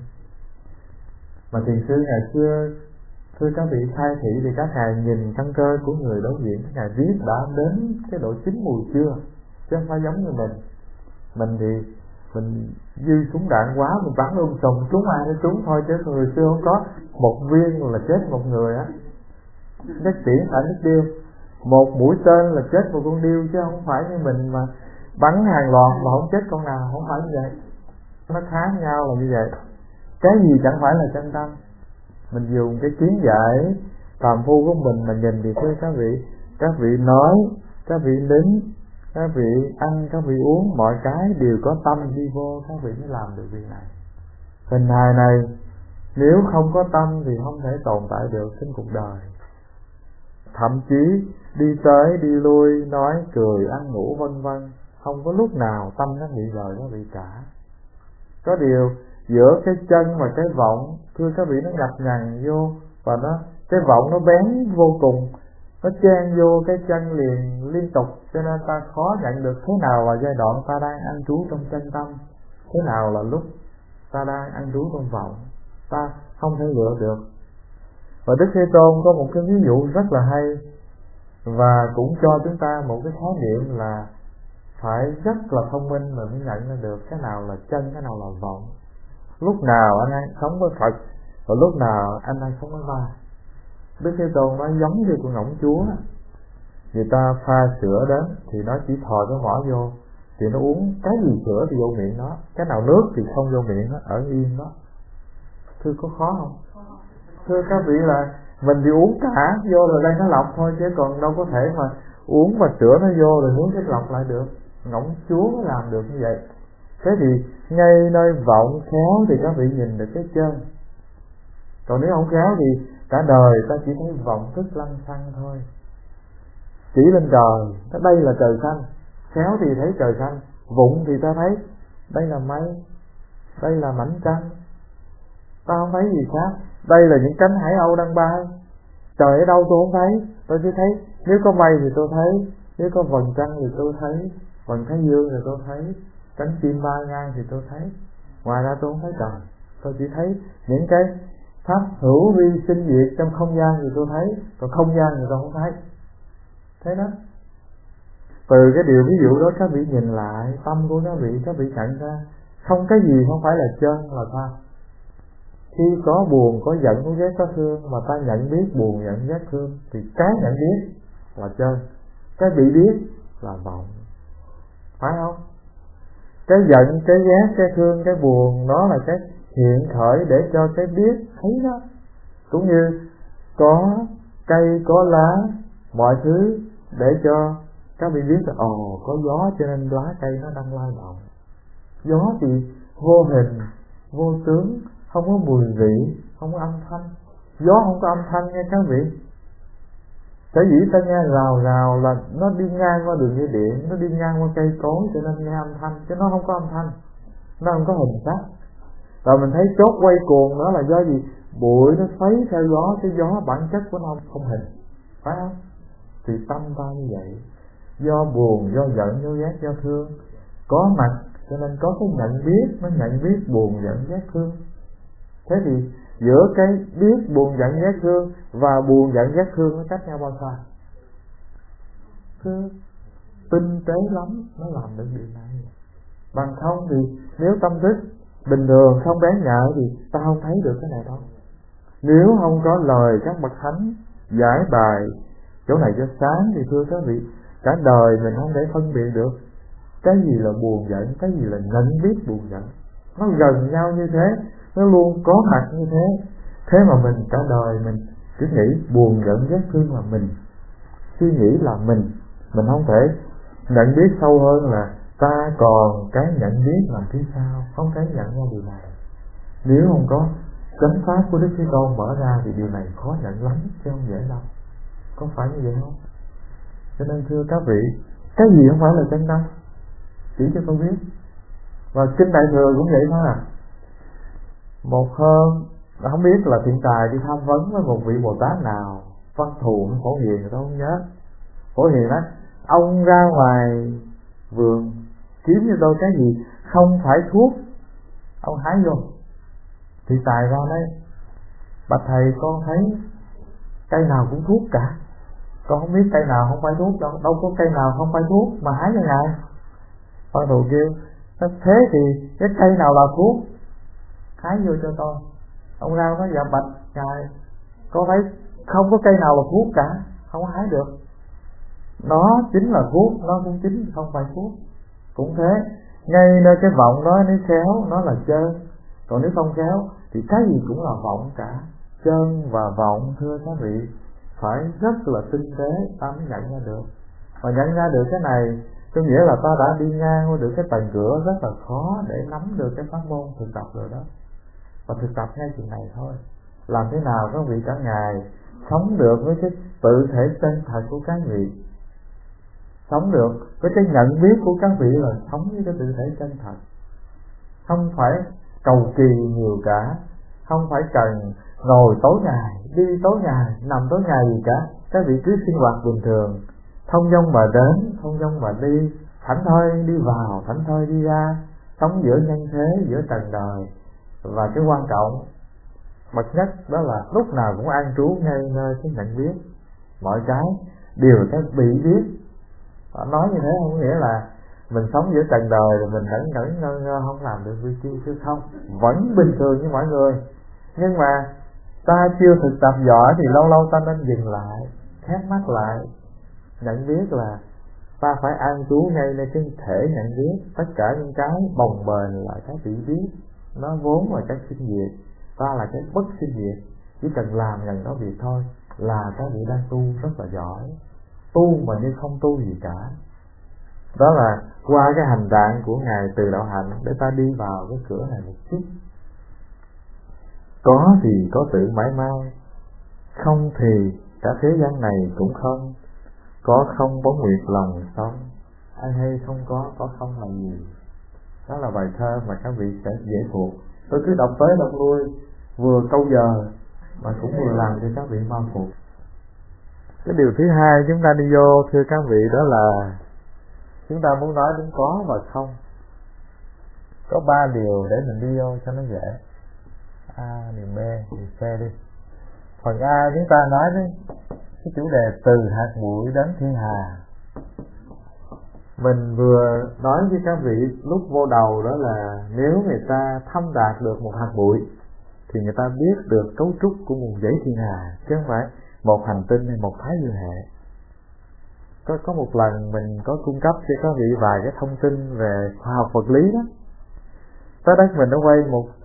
Mà thiền sư ngày xưa, thưa các vị khai thị, thì các ngài nhìn căn cơ của người đối diện, các ngài biết đã đến cái độ chín mùi chưa, chứ không phải giống như mình. Mình thì mình dư súng đạn quá, mình bắn sùng trúng ai nó trúng thôi, chứ người xưa không có một viên là chết một người á. Nhất tiễn phải nhất điêu, một mũi tên là chết một con điêu, chứ không phải như mình mà bắn hàng loạt mà không chết con nào, không phải như vậy. Nó khác nhau là như vậy. Cái gì chẳng phải là chân tâm. Mình dùng cái kiến giải phàm phu của mình mà nhìn thì thưa các vị nói, các vị nín, các vị ăn, các vị uống, mọi cái đều có tâm đi vô, các vị mới làm được việc này. Hình hài này nếu không có tâm thì không thể tồn tại được trên cuộc đời. Thậm chí đi tới đi lui, nói cười ăn ngủ vân vân, không có lúc nào tâm nó bị rời nó bị cả. Có điều giữa cái chân và cái vọng, thưa các vị, nó nhập nhằng vô, và cái vọng nó bén vô cùng, nó chen vô cái chân liền liên tục, cho nên ta khó nhận được thế nào là giai đoạn ta đang ăn trú trong chân tâm, thế nào là lúc ta đang ăn trú trong vọng, ta không thể lựa được. Và Đức Thế Tôn có một cái ví dụ rất là hay, và cũng cho chúng ta một cái khái niệm là phải rất là thông minh mà mới nhận ra được cái nào là chân, cái nào là vọng. Lúc nào anh đang sống với Phật, và lúc nào anh đang sống với ma. Đức Thế Tôn nói giống như con ngỗng chúa, người ta pha sữa đến thì nó chỉ thò cái mỏ vô, thì nó uống cái gì sữa thì vô miệng nó, cái nào nước thì không vô miệng nó, ở yên đó. Thưa có khó không? Thưa các vị là mình thì uống cả vô rồi đây nó lọc thôi, chứ còn đâu có thể mà uống mà sữa nó vô rồi nuốt cái lọc lại được. Ngỗng chúa mới làm được như vậy. Thế thì ngay nơi vọng khéo thì các vị nhìn được cái chân. Còn nếu không khéo thì cả đời ta chỉ thấy vọng thức lăng xăng thôi. Chỉ lên trời, đây là trời xanh, khéo thì thấy trời xanh, vụng thì ta thấy đây là mây, đây là mảnh trăng, ta không thấy gì khác. Đây là những cánh hải âu đang bay, trời ở đâu tôi không thấy, tôi chỉ thấy nếu có mây thì tôi thấy, nếu có vầng trăng thì tôi thấy, vầng thái dương thì tôi thấy, cánh chim bay ngang thì tôi thấy. Ngoài ra tôi không thấy trời, tôi chỉ thấy những cái pháp hữu vi sinh diệt trong không gian thì tôi thấy, còn không gian thì tôi không thấy. Thế đó. Từ cái điều ví dụ đó các vị nhìn lại tâm của các vị nhận ra không cái gì không phải là chân là sao? Khi có buồn, có giận, có ghét, có thương mà ta nhận biết buồn, giận, ghét, thương thì cái nhận biết là chân, cái bị biết là vọng, phải không? Cái giận, cái ghét, cái thương, cái buồn nó là cái hiện khởi để cho cái biết thấy đó. Cũng như có cây, có lá, mọi thứ để cho các vị biết là có gió cho nên lá cây nó đang lay động. Gió thì vô hình, vô tướng, không có mùi vị, không có âm thanh. Gió không có âm thanh nghe các vị. Sở dĩ ta nghe rào rào là nó đi ngang qua đường dây điện, nó đi ngang qua cây cối cho nên nghe âm thanh, chứ nó không có âm thanh, nó không có hình sắc. Rồi mình thấy chốt quay cuồng đó là do gì? Bụi nó xoáy theo gió, cái gió bản chất của nó không hình, phải không? Thì tâm ta như vậy, do buồn, do giận, do ghét, do thương có mặt cho nên có cái nhận biết, nó nhận biết buồn, giận, ghét, thương. Thế thì giữa cái biết buồn, giận, ghét, thương và buồn, giận, ghét, thương nó cách nhau bao xa? Thưa, tinh tế lắm nó làm được điều này. Bằng không thì nếu tâm thức bình thường không bén nhạy thì ta không thấy được cái này đâu. Nếu không có lời các bậc thánh giải bài chỗ này cho sáng thì thưa các vị, cả đời mình không thể phân biệt được cái gì là buồn giận, cái gì là nhận biết buồn giận. Nó gần nhau như thế, nó luôn có mặt như thế. Thế mà mình cả đời mình cứ nghĩ buồn giận ghét thương là mình, suy nghĩ là mình không thể nhận biết sâu hơn là ta còn cái nhận biết làm phía sau, không thể nhận ra điều này. Nếu không có chánh pháp của Đức Thế Tôn mở ra thì điều này khó nhận lắm, chứ không dễ đâu. Có phải như vậy không? Cho nên thưa các vị, cái gì không phải là chân tâm? Chỉ cho tôi biết. Và Kinh Đại Thừa cũng vậy thôi à. Một hôm không biết là Thiện Tài đi tham vấn với một vị Bồ Tát nào, Văn Thù, Phổ Hiền, người ta không nhớ. Phổ Hiền nói Ông ra ngoài vườn kiếm cho tôi cái gì không phải thuốc, ông hái vô. Thì tài ra đấy, bạch thầy con thấy cây nào cũng thuốc cả, con không biết cây nào không phải thuốc đâu, đâu có cây nào không phải thuốc mà hái cho ngài. Phật thù kêu thế thì cái cây nào là thuốc, hái vô cho tôi. Ông ra nói dạ bạch ngài, con thấy không có cây nào là thuốc cả, không có hái được. Nó chính là thuốc, nó cũng chính không phải thuốc. Cũng thế, ngay nơi cái vọng đó nếu khéo nó là chân, còn nếu không khéo thì cái gì cũng là vọng cả. Chân và vọng thưa các vị phải rất là tinh tế ta mới nhận ra được. Và nhận ra được cái này có nghĩa là ta đã đi ngang qua được cái tầng cửa rất là khó để nắm được cái pháp môn thực tập rồi đó. Và thực tập ngay chuyện này thôi. Làm thế nào các vị cả ngày sống được với cái tự thể chân thật của các vị, sống được với cái nhận biết của các vị là sống với cái tự thể chân thật, không phải cầu kỳ nhiều cả, không phải cần ngồi tối ngày, đi tối ngày, nằm tối ngày gì cả. Các vị cứ sinh hoạt bình thường, thông dong mà đến, thông dong mà đi, thảnh thơi đi vào, thảnh thơi đi ra, sống giữa nhân thế, giữa trần đời. Và cái quan trọng bậc nhất đó là lúc nào cũng an trú ngay nơi cái nhận biết, mọi cái đều cái bị biết. Nói như thế không có nghĩa là mình sống giữa trần đời rồi mình ngẩn ngơ ngơ không làm được vi chi, chứ không, vẫn bình thường như mọi người. Nhưng mà ta chưa thực tập giỏi thì lâu lâu ta nên dừng lại, khép mắt lại, nhận biết là ta phải an trú ngay nơi cái thể nhận biết. Tất cả những cái bồng bềnh là cái bị biết, nó vốn là cái sinh diệt, ta là cái bất sinh diệt, chỉ cần làm gần đó việc thôi là các vị đang tu rất là giỏi. Tu mà như không tu gì cả. Đó là qua cái hành trạng của Ngài từ đạo hạnh để ta đi vào cái cửa này một chút. Có thì có tự mãi mãi, không thì cả thế gian này cũng không. Có không bóng nguyệt lòng sống, ai hay không có không là gì. Đó là bài thơ mà các vị sẽ dễ thuộc. Tôi cứ đọc tới đọc lui, vừa câu giờ mà cũng vừa làm cho các vị mau phục. Cái điều thứ hai chúng ta đi vô thưa các vị đó là chúng ta muốn nói đến có và không. Có 3 điều để mình đi vô cho nó dễ. A, điều B, điều C đi. Phần A chúng ta nói đến cái chủ đề từ hạt bụi đến thiên hà. Mình vừa nói với các vị lúc vô đầu đó là nếu người ta thâm đạt được một hạt bụi thì người ta biết được cấu trúc của một dãy thiên hà, chứ không phải một hành tinh hay một thái dương hệ. Có một lần mình có cung cấp cho các vị vài cái thông tin về khoa học vật lý đó. Trái đất mình nó quay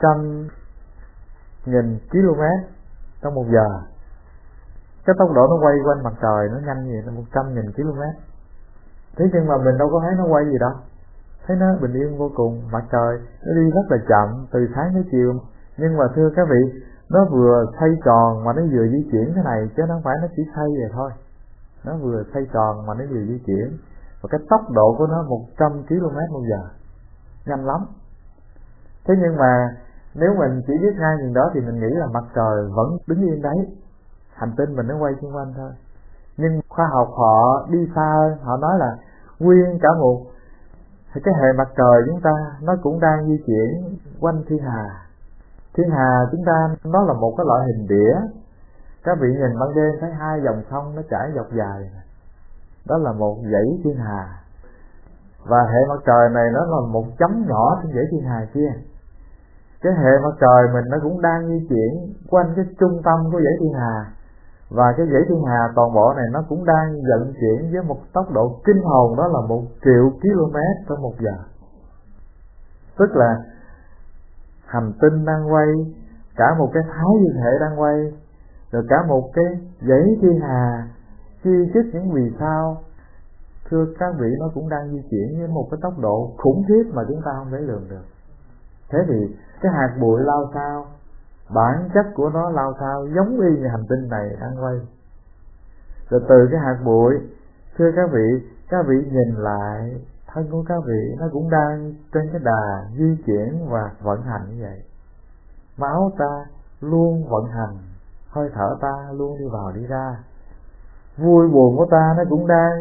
100.000 km trong 1 giờ. Cái tốc độ nó quay quanh mặt trời nó nhanh như vậy là 100.000 km. Thế nhưng mà mình đâu có thấy nó quay gì đâu, thấy nó bình yên vô cùng. Mặt trời nó đi rất là chậm từ sáng tới chiều. Nhưng mà thưa các vị, nó vừa xoay tròn mà nó vừa di chuyển thế này, chứ nó không phải nó chỉ xoay vậy thôi. Nó vừa xoay tròn mà nó vừa di chuyển. Và cái tốc độ của nó 100 km/h, nhanh lắm. Thế nhưng mà nếu mình chỉ biết ngay nhìn đó thì mình nghĩ là mặt trời vẫn đứng yên đấy, hành tinh mình nó quay xung quanh thôi. Nhưng khoa học họ đi xa hơn, họ nói là nguyên cả một cái hệ mặt trời chúng ta nó cũng đang di chuyển quanh thiên hà. Thiên hà chúng ta nó là một cái loại hình đĩa. Các vị nhìn ban đêm thấy 2 dòng sông nó chảy dọc dài, đó là một dãy thiên hà. Và hệ mặt trời này nó là một chấm nhỏ trên dãy thiên hà kia. Cái hệ mặt trời mình nó cũng đang di chuyển quanh cái trung tâm của dãy thiên hà. Và cái dãy thiên hà toàn bộ này nó cũng đang vận chuyển với một tốc độ kinh hồn, đó là 1 triệu km trong 1 giờ. Tức là hành tinh đang quay, cả một cái thái dương hệ đang quay, rồi cả một cái dãy thiên hà chi chít những vì sao, thưa các vị, nó cũng đang di chuyển với một cái tốc độ khủng khiếp mà chúng ta không thể lường được. Thế thì cái hạt bụi lao sao, bản chất của nó lao sao giống y như hành tinh này đang quay. Rồi từ cái hạt bụi, thưa các vị nhìn lại thân của các vị nó cũng đang trên cái đà di chuyển và vận hành như vậy. Máu ta luôn vận hành, hơi thở ta luôn đi vào đi ra, vui buồn của ta nó cũng đang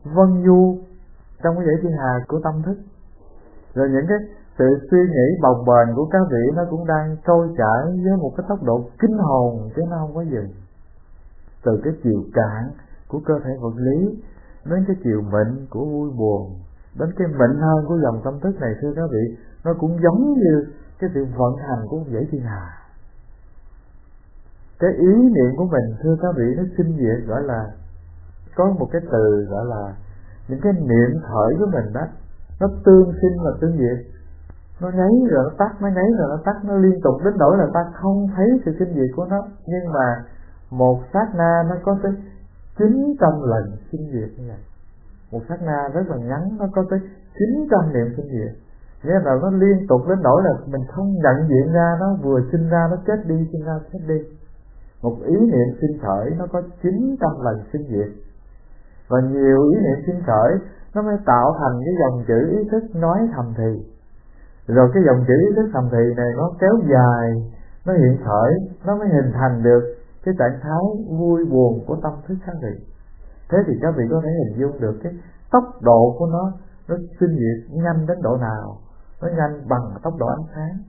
vân du trong cái dãy thiên hà của tâm thức. Rồi những cái sự suy nghĩ bồng bềnh của các vị nó cũng đang trôi chảy với một cái tốc độ kinh hồn chứ nó không có dừng. Từ cái chiều cạn của cơ thể vật lý đến cái chiều mịn của vui buồn, đến cái mịn hơn của dòng tâm thức này, thưa các vị, nó cũng giống như cái sự vận hành của dãy thiên hà. Cái ý niệm của mình, thưa các vị, nó sinh diệt, gọi là có một cái từ gọi là những cái niệm khởi của mình đó, nó tương sinh và tương diệt. Nó nháy rồi nó tắt, nó nháy rồi nó tắt, nó liên tục đến nỗi là ta không thấy sự sinh diệt của nó. Nhưng mà một sát na nó có tới 900 lần sinh diệt như vậy. Một sát na rất là ngắn nó có tới 900 niệm sinh diệt. Nghĩa là nó liên tục đến nỗi là mình không nhận diện ra, nó vừa sinh ra nó chết đi, sinh ra chết đi. Một ý niệm sinh khởi nó có 900 lần sinh diệt. Và nhiều ý niệm sinh khởi nó mới tạo thành cái dòng chữ ý thức nói thầm thì. Rồi cái dòng chữ ý thức thầm thì này nó kéo dài, nó hiện khởi, nó mới hình thành được cái trạng thái vui buồn của tâm thức các vị. Thế thì các vị có thể hình dung được cái tốc độ của nó sinh diệt nhanh đến độ nào. Nó nhanh bằng tốc độ ánh sáng.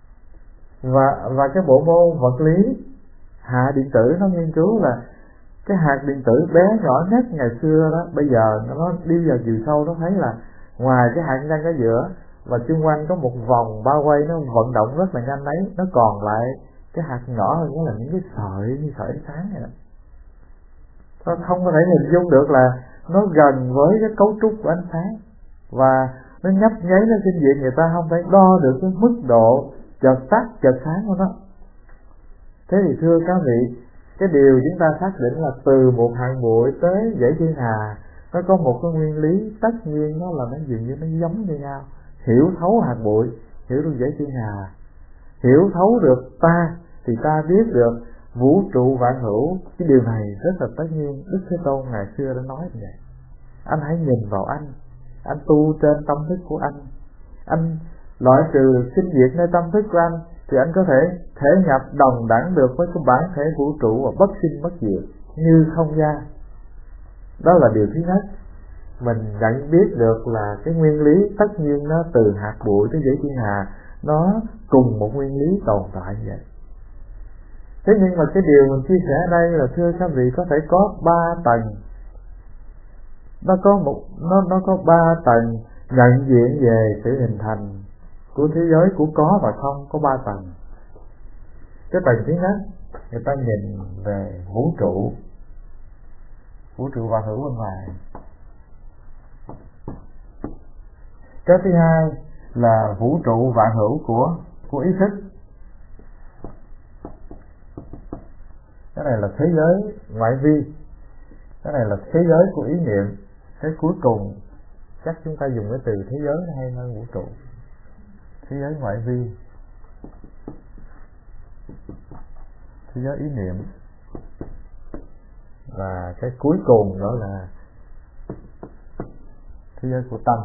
Và cái bộ môn vật lý hạ điện tử nó nghiên cứu là cái hạt điện tử bé nhỏ nhất ngày xưa đó, bây giờ nó đi vào chiều sâu, nó thấy là ngoài cái hạt nhân ở giữa và xung quanh có một vòng bao quay, nó vận động rất là nhanh đấy, nó còn lại cái hạt nhỏ hơn, nó là những cái sợi như sợi ánh sáng vậy đó. Nó không có thể hình dung được là nó gần với cái cấu trúc của ánh sáng, và nó nhấp nháy, nó sinh diệt, người ta không thể đo được cái mức độ chợt tắt chợt sáng của nó. Thế thì thưa các vị, cái điều chúng ta xác định là từ một hạt bụi tới dãy thiên hà, nó có một cái nguyên lý tất nhiên, nó là nó dường như nó giống như nhau. Hiểu thấu hạt bụi, hiểu được dãy thiên hà, hiểu thấu được ta, thì ta biết được vũ trụ vạn hữu. Cái điều này rất là tất nhiên. Đức Thế Tôn ngày xưa đã nói như vậy. Anh hãy nhìn vào anh tu trên tâm thức của anh loại trừ sinh diệt nơi tâm thức của anh, thì anh có thể nhập đồng đẳng được với cái bản thể vũ trụ và bất sinh bất diệt như không gian. Đó là điều thứ nhất. Mình nhận biết được là cái nguyên lý tất nhiên nó từ hạt bụi tới dãy thiên hà, nó cùng một nguyên lý tồn tại như vậy. Thế nhưng mà cái điều mình chia sẻ ở đây là, thưa các vị, có thể có 3 tầng. Nó có 3 tầng nhận diện về sự hình thành của thế giới của có và không, có 3 tầng. Cái tầng thứ nhất, người ta nhìn về vũ trụ vạn hữu bên ngoài. Cái thứ hai là vũ trụ vạn hữu của ý thức. Cái này là thế giới ngoại vi, cái này là thế giới của ý niệm. Cái cuối cùng chắc chúng ta dùng cái từ thế giới nó hay hơn vũ trụ. Thế giới ngoại vi, thế giới ý niệm, và cái cuối cùng đó là thế giới của tâm.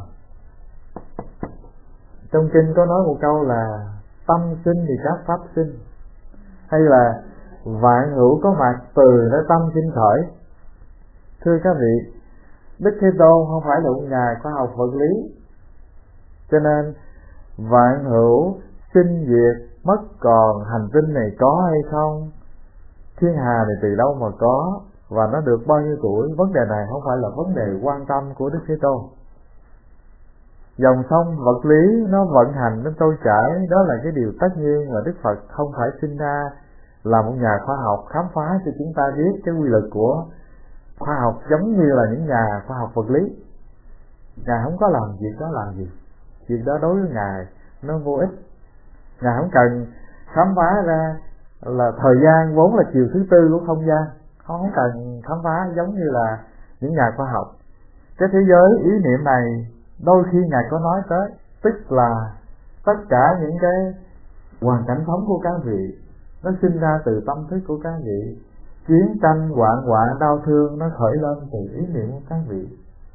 Trong kinh có nói một câu là tâm sinh thì các pháp sinh, hay là vạn hữu có mặt từ nơi tâm sinh khởi. Thưa các vị, Đức Thế Tôn không phải là một nhà khoa học vật lý, cho nên vạn hữu sinh diệt mất còn, hành tinh này có hay không, thiên hà này từ đâu mà có, và nó được bao nhiêu tuổi, vấn đề này không phải là vấn đề quan tâm của Đức Thế Tôn. Dòng sông vật lý nó vận hành, nó trôi chảy, đó là cái điều tất nhiên, và Đức Phật không phải sinh ra là một nhà khoa học khám phá cho chúng ta biết cái quy luật của khoa học giống như là những nhà khoa học vật lý. Ngài không có làm việc đó làm gì, việc đó đối với Ngài nó vô ích. Ngài không cần khám phá ra là thời gian vốn là chiều thứ tư của không gian, không cần khám phá giống như là những nhà khoa học. Cái thế giới ý niệm này đôi khi Ngài có nói tới, tức là tất cả những cái hoàn cảnh sống của các vị nó sinh ra từ tâm thức của các vị. Chiến tranh, hoạn đau thương nó khởi lên từ ý niệm của các vị.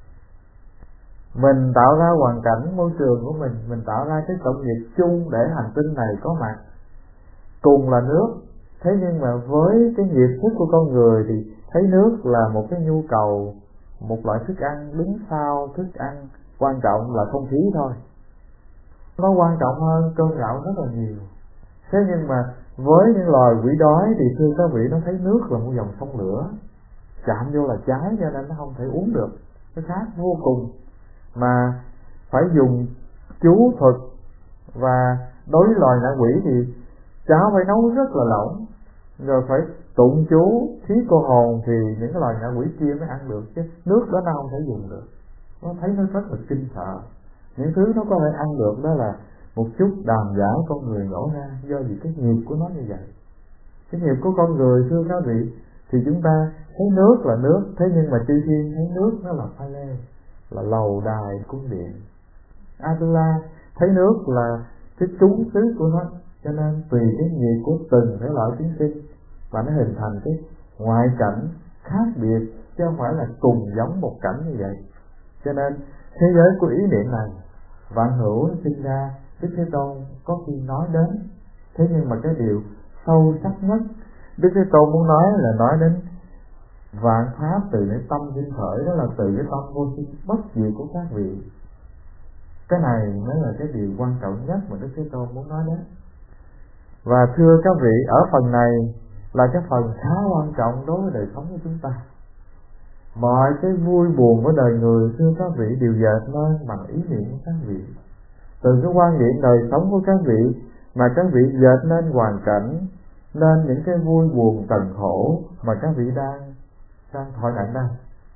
Mình tạo ra hoàn cảnh môi trường của mình tạo ra cái cộng nghiệp chung để hành tinh này có mặt, cùng là nước. Thế nhưng mà với cái nghiệp thức của con người thì thấy nước là một cái nhu cầu một loại thức ăn đứng sau thức ăn quan trọng là không khí thôi. Nó quan trọng hơn cơm gạo rất là nhiều. Thế nhưng mà với những loài quỷ đói thì thưa các vị, nó thấy nước là một dòng sông lửa, chạm vô là cháy, cho nên nó không thể uống được, nó khát vô cùng. Mà phải dùng chú thuật, và đối với loài ngạ quỷ thì cháo phải nấu rất là lỏng, rồi phải tụng chú khí cô hồn thì những cái loài ngạ quỷ kia mới ăn được, chứ nước đó nó không thể dùng được. Nó thấy nó rất là kinh sợ. Những thứ nó có thể ăn được đó là một chút đàm giải con người nổ ra, do vì cái nghiệp của nó như vậy. Cái nghiệp của con người thưa các vị, thì chúng ta thấy nước là nước, thế nhưng mà chư thiên thấy nước nó là pha lê, là lầu đài cung điện. Atula thấy nước là cái trúng xứ của nó, cho nên tùy cái nghiệp của từng thể loại chúng sinh và nó hình thành cái ngoại cảnh khác biệt, chứ không phải là cùng giống một cảnh như vậy. Cho nên thế giới của ý niệm này, vạn hữu nó sinh ra, Đức Thế Tôn có khi nói đến. Thế nhưng mà cái điều sâu sắc nhất Đức Thế Tôn muốn nói là nói đến vạn pháp từ cái tâm sinh khởi, đó là từ cái tâm vô sinh bất diệt của các vị. Cái này mới là cái điều quan trọng nhất mà Đức Thế Tôn muốn nói đến. Và thưa các vị, ở phần này là cái phần khá quan trọng đối với đời sống của chúng ta. Mọi cái vui buồn của đời người thưa các vị đều dệt nên bằng ý niệm của các vị. Từ cái quan niệm đời sống của các vị mà các vị dệt nên hoàn cảnh, nên những cái vui buồn tần khổ mà các vị đang thọ nhận đây.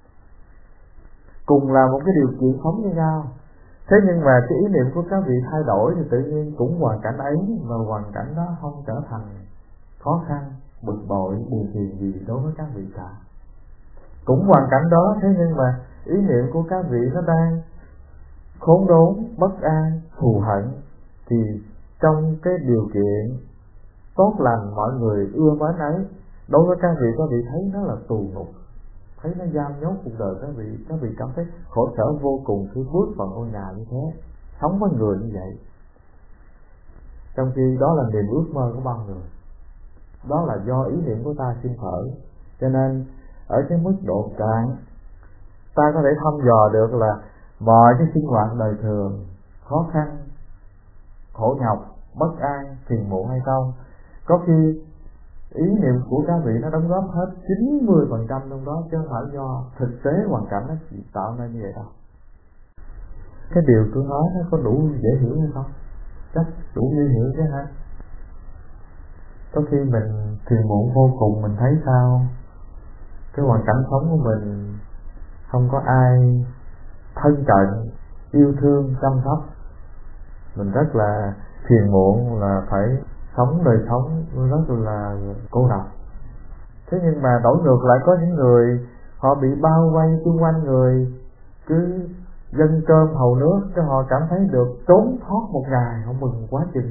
Cùng là một cái điều kiện sống với nhau, thế nhưng mà cái ý niệm của các vị thay đổi thì tự nhiên cũng hoàn cảnh ấy, mà hoàn cảnh đó không trở thành khó khăn, bực bội, buồn phiền gì đối với các vị cả. Cũng hoàn cảnh đó, thế nhưng mà ý niệm của các vị nó đang khốn đốn, bất an, thù hận, thì trong cái điều kiện tốt lành mọi người ưa mến ấy, đối với các vị thấy nó là tù ngục, thấy nó giam nhốt cuộc đời các vị cảm thấy khổ sở vô cùng khi bước vào ngôi nhà như thế, sống với người như vậy. Trong khi đó là niềm ước mơ của bao người, đó là do ý niệm của ta sinh khởi. Cho nên ở cái mức độ cạn, ta có thể thăm dò được là mọi cái sinh hoạt đời thường, khó khăn, khổ nhọc, bất an, phiền muộn hay không, có khi ý niệm của các vị nó đóng góp hết 90% trong đó, chứ không phải do thực tế hoàn cảnh nó chỉ tạo nên như vậy đâu. Cái điều tôi nói nó có đủ dễ hiểu hay không? Chắc đủ dễ hiểu chứ hả? Có khi mình phiền muộn vô cùng, mình thấy sao cái hoàn cảnh sống của mình không có ai thân cận, yêu thương, chăm sóc, mình rất là phiền muộn, là phải sống đời sống rất là cô độc. Thế nhưng mà đổi ngược lại có những người họ bị bao vây xung quanh người, cứ dâng cơm hầu nước cho họ cảm thấy được trốn thoát một ngày, họ mừng quá chừng.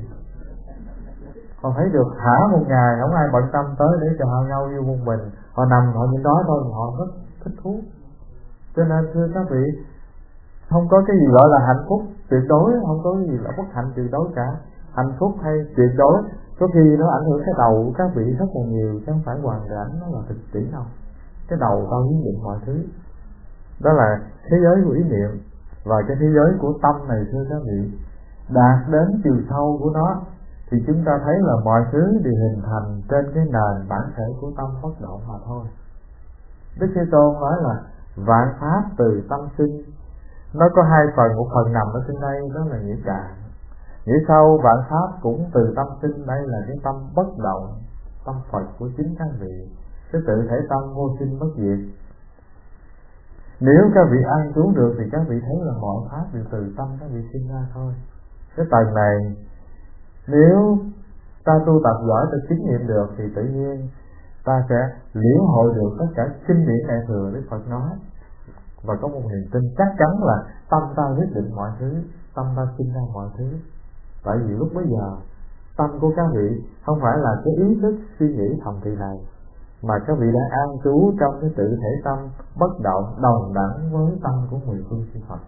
Họ thấy được thả một ngày, không ai bận tâm tới để cho họ ngâu yêu một mình, họ nằm họ những đó thôi, họ rất thích thú. Cho nên thưa các vị, không có cái gì gọi là hạnh phúc tuyệt đối, không có cái gì là bất hạnh tuyệt đối cả. Hạnh phúc hay tuyệt đối có khi nó ảnh hưởng cái đầu của các vị rất là nhiều, chứ không phải hoàn cảnh nó là thực tiễn đâu. Cái đầu tao quyết định mọi thứ. Đó là thế giới của ý niệm. Và cái thế giới của tâm này thưa các vị, đạt đến chiều sâu của nó thì chúng ta thấy là mọi thứ đều hình thành trên cái nền bản thể của tâm bất động mà thôi. Đức Thế Tôn nói là vạn pháp từ tâm sinh. Nó có hai phần, một phần nằm ở trên đây, đó là nghĩa cạn. Nghĩa sâu, vạn pháp cũng từ tâm sinh, đây là cái tâm bất động, tâm Phật của chính các vị, cái tự thể tâm vô sinh bất diệt. Nếu các vị an trú được thì các vị thấy là mọi pháp đều từ tâm các vị sinh ra thôi. Cái tầng này nếu ta tu tập giỏi, ta chứng nghiệm được thì tự nhiên ta sẽ liễu hội được tất cả kinh điển đại thừa Đức Phật nói, và có một niềm tin chắc chắn là tâm ta quyết định mọi thứ, tâm ta sinh ra mọi thứ. Tại vì lúc bấy giờ tâm của các vị không phải là cái ý thức suy nghĩ thầm thì này, mà các vị đã an trú trong cái tự thể tâm bất động đồng đẳng với tâm của 10 phương chư Phật.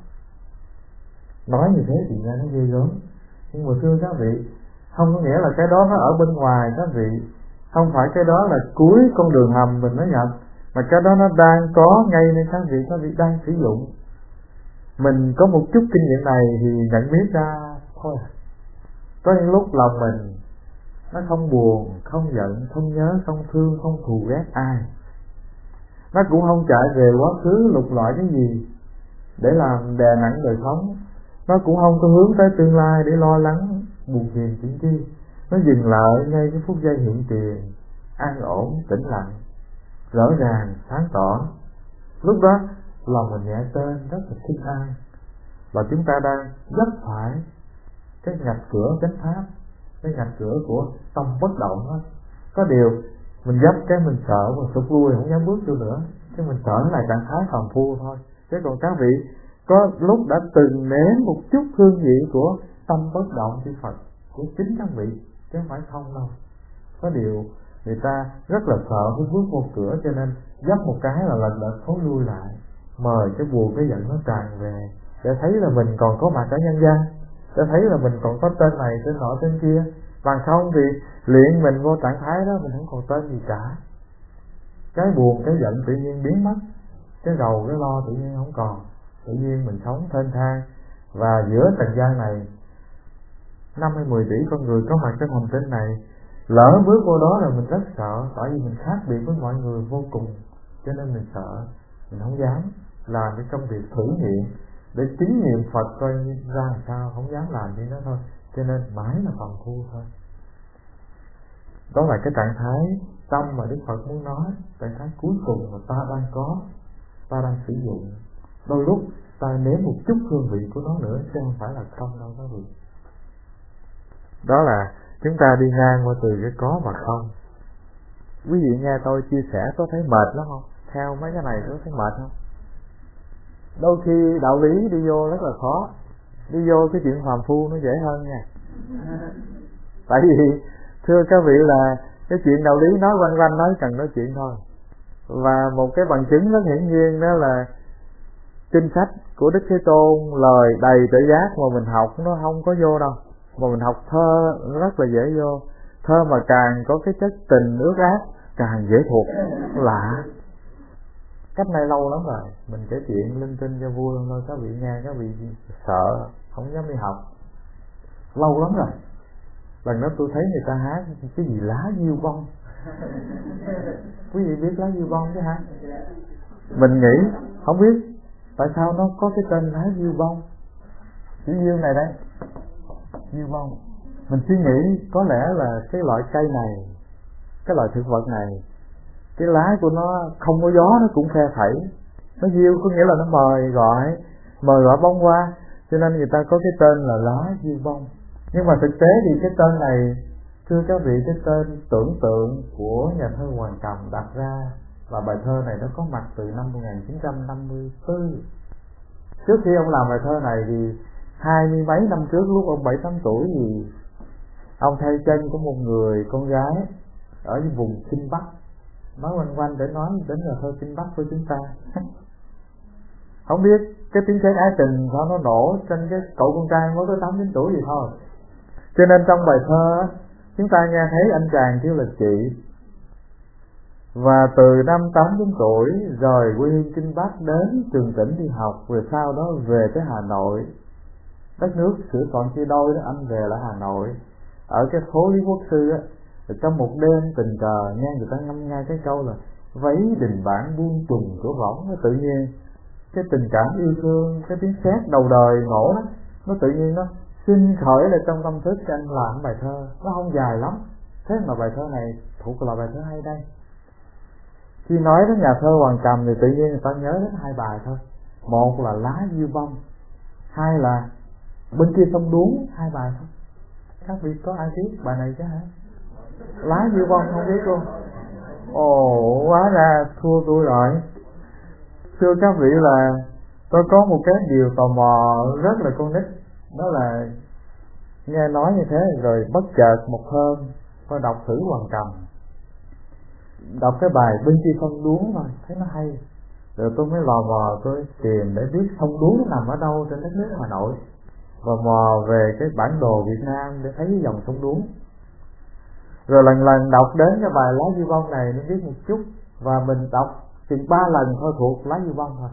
Nói như thế thì nghe nó ghê gớm, nhưng mà thưa các vị, không có nghĩa là cái đó nó ở bên ngoài các vị, không phải cái đó là cuối con đường hầm mình mới nhập, mà cái đó nó đang có ngay nên các vị đang sử dụng. Mình có một chút kinh nghiệm này thì nhận biết ra thôi. Có những lúc lòng mình nó không buồn, không giận, không nhớ, không thương, không thù ghét ai. Nó cũng không chạy về quá khứ lục lọi cái gì để làm đè nặng đời sống. Nó cũng không có hướng tới tương lai để lo lắng buồn phiền chuyện chi. Nó dừng lại ngay cái phút giây hiện tiền, an ổn, tĩnh lặng, rõ ràng, sáng tỏ. Lúc đó lòng mình nhẹ tên, rất là thích an. Và chúng ta đang dấp phải cái ngạch cửa chánh pháp, cái ngạch cửa của tâm bất động đó. Có điều mình dấp cái mình sợ, mình sụt lui, không dám bước vô nữa, chứ mình trở lại trạng thái phàm phu thôi. Chứ còn các vị có lúc đã từng nếm một chút hương vị của tâm bất động chư Phật của chính các vị, chứ không phải không đâu. Có điều người ta rất là sợ cái bước vô cửa, cho nên dấp một cái là lần lượt thối lui lại, mời cái buồn cái giận nó tràn về, để thấy là mình còn có mặt ở nhân gian, để thấy là mình còn có tên này, tên nọ, tên kia. Bằng không thì luyện mình vô trạng thái đó mình không còn tên gì cả. Cái buồn, cái giận tự nhiên biến mất, cái rầu, cái lo tự nhiên không còn. Tự nhiên mình sống thênh thang. Và giữa trần gian này 5 hay 10 tỷ con người có mặt trên hành tinh này, lỡ bước vô đó là mình rất sợ, tại vì mình khác biệt với mọi người vô cùng, cho nên mình sợ, mình không dám làm cái công việc thử nghiệm để chứng nghiệm Phật coi ra làm sao, không dám làm như đó thôi, cho nên mãi là phàm phu thôi. Đó là cái trạng thái tâm mà Đức Phật muốn nói, trạng thái cuối cùng mà ta đang có, ta đang sử dụng. Đôi lúc ta nếm một chút hương vị của nó nữa, chứ không phải là không đâu các vị. Đó là chúng ta đi ngang qua từ cái có và không. Quý vị nghe tôi chia sẻ có thấy mệt lắm không? Theo mấy cái này có thấy mệt không? Đôi khi đạo lý đi vô rất là khó. Đi vô cái chuyện phàm phu nó dễ hơn nha. Tại vì thưa các vị là cái chuyện đạo lý nói quanh quanh nói cần nói chuyện thôi. Và một cái bằng chứng rất hiển nhiên đó là kinh sách của Đức Thế Tôn, lời đầy tự giác mà mình học nó không có vô đâu. Mà mình học thơ rất là dễ vô. Thơ mà càng có cái chất tình ước ác càng dễ thuộc, lạ. Cách này lâu lắm rồi, mình kể chuyện linh tinh cho vui thôi, các vị nghe các vị sợ không dám đi học. Lâu lắm rồi. Lần đó tôi thấy người ta hát cái gì lá diêu bông. Quý vị biết lá diêu bông chứ hả? Mình nghĩ không biết tại sao nó có cái tên lá diêu bông. Chữ diêu này đây, diêu bông. Mình suy nghĩ có lẽ là cái loại cây này, cái loại thực vật này, cái lá của nó không có gió nó cũng phe phẩy. Nó diêu có nghĩa là nó mời gọi bông qua, cho nên người ta có cái tên là lá diêu bông. Nhưng mà thực tế thì cái tên này, thưa các vị, cái tên tưởng tượng của nhà thơ Hoàng Cầm đặt ra, và bài thơ này nó có mặt từ năm 1954. Trước khi ông làm bài thơ này thì 20 mấy năm trước, lúc ông 7-8 tuổi thì ông thay chân của một người con gái ở vùng Kinh Bắc, nói quanh quanh để nói đến là thơ Kinh Bắc của chúng ta. Không biết cái tiếng sét ái tình sao nó nổ trên cái cậu con trai mới có 8-9 tuổi gì thôi. Cho nên trong bài thơ chúng ta nghe thấy anh chàng kêu là chị. Và từ năm 8-9 tuổi rời quê hương Kinh Bắc đến Trường Tỉnh đi học, rồi sau đó về tới Hà Nội. Đất nước sửa soạn chia đôi đó, anh về lại Hà Nội. Ở cái phố Lý Quốc Sư á, trong một đêm tình cờ nghe người ta ngâm nga cái câu là váy đình bản buông trùng cửa võng. Tự nhiên cái tình cảm yêu thương, cái tiếng sét đầu đời nổ đó, nó tự nhiên nó sinh khởi lại trong tâm thức cho anh làm bài thơ. Nó không dài lắm, thế mà bài thơ này thuộc là bài thơ hay đây. Khi nói đến nhà thơ Hoàng Cầm thì tự nhiên người ta nhớ đến hai bài thôi. Một là lá diêu bông, hai là bên kia sông Đuống, hai bài thôi. Các vị có ai biết bài này chứ hả? Lá diêu bông không biết luôn. Ồ, hóa ra thua tôi rồi. Thưa các vị là tôi có một cái điều tò mò rất là con nít. Đó là nghe nói như thế rồi bất chợt một hôm tôi đọc thử Hoàng Cầm, đọc cái bài bên kia sông Đuống thôi, thấy nó hay. Rồi tôi mới lò mò tôi tìm để biết sông Đuống nằm ở đâu trên đất nước Hà Nội, và mò về cái bản đồ Việt Nam để thấy cái dòng sông Đuống. Rồi lần lần đọc đến cái bài lá diêu bông này mới biết một chút. Và mình đọc chừng 3 lần thôi thuộc lá du bông thôi,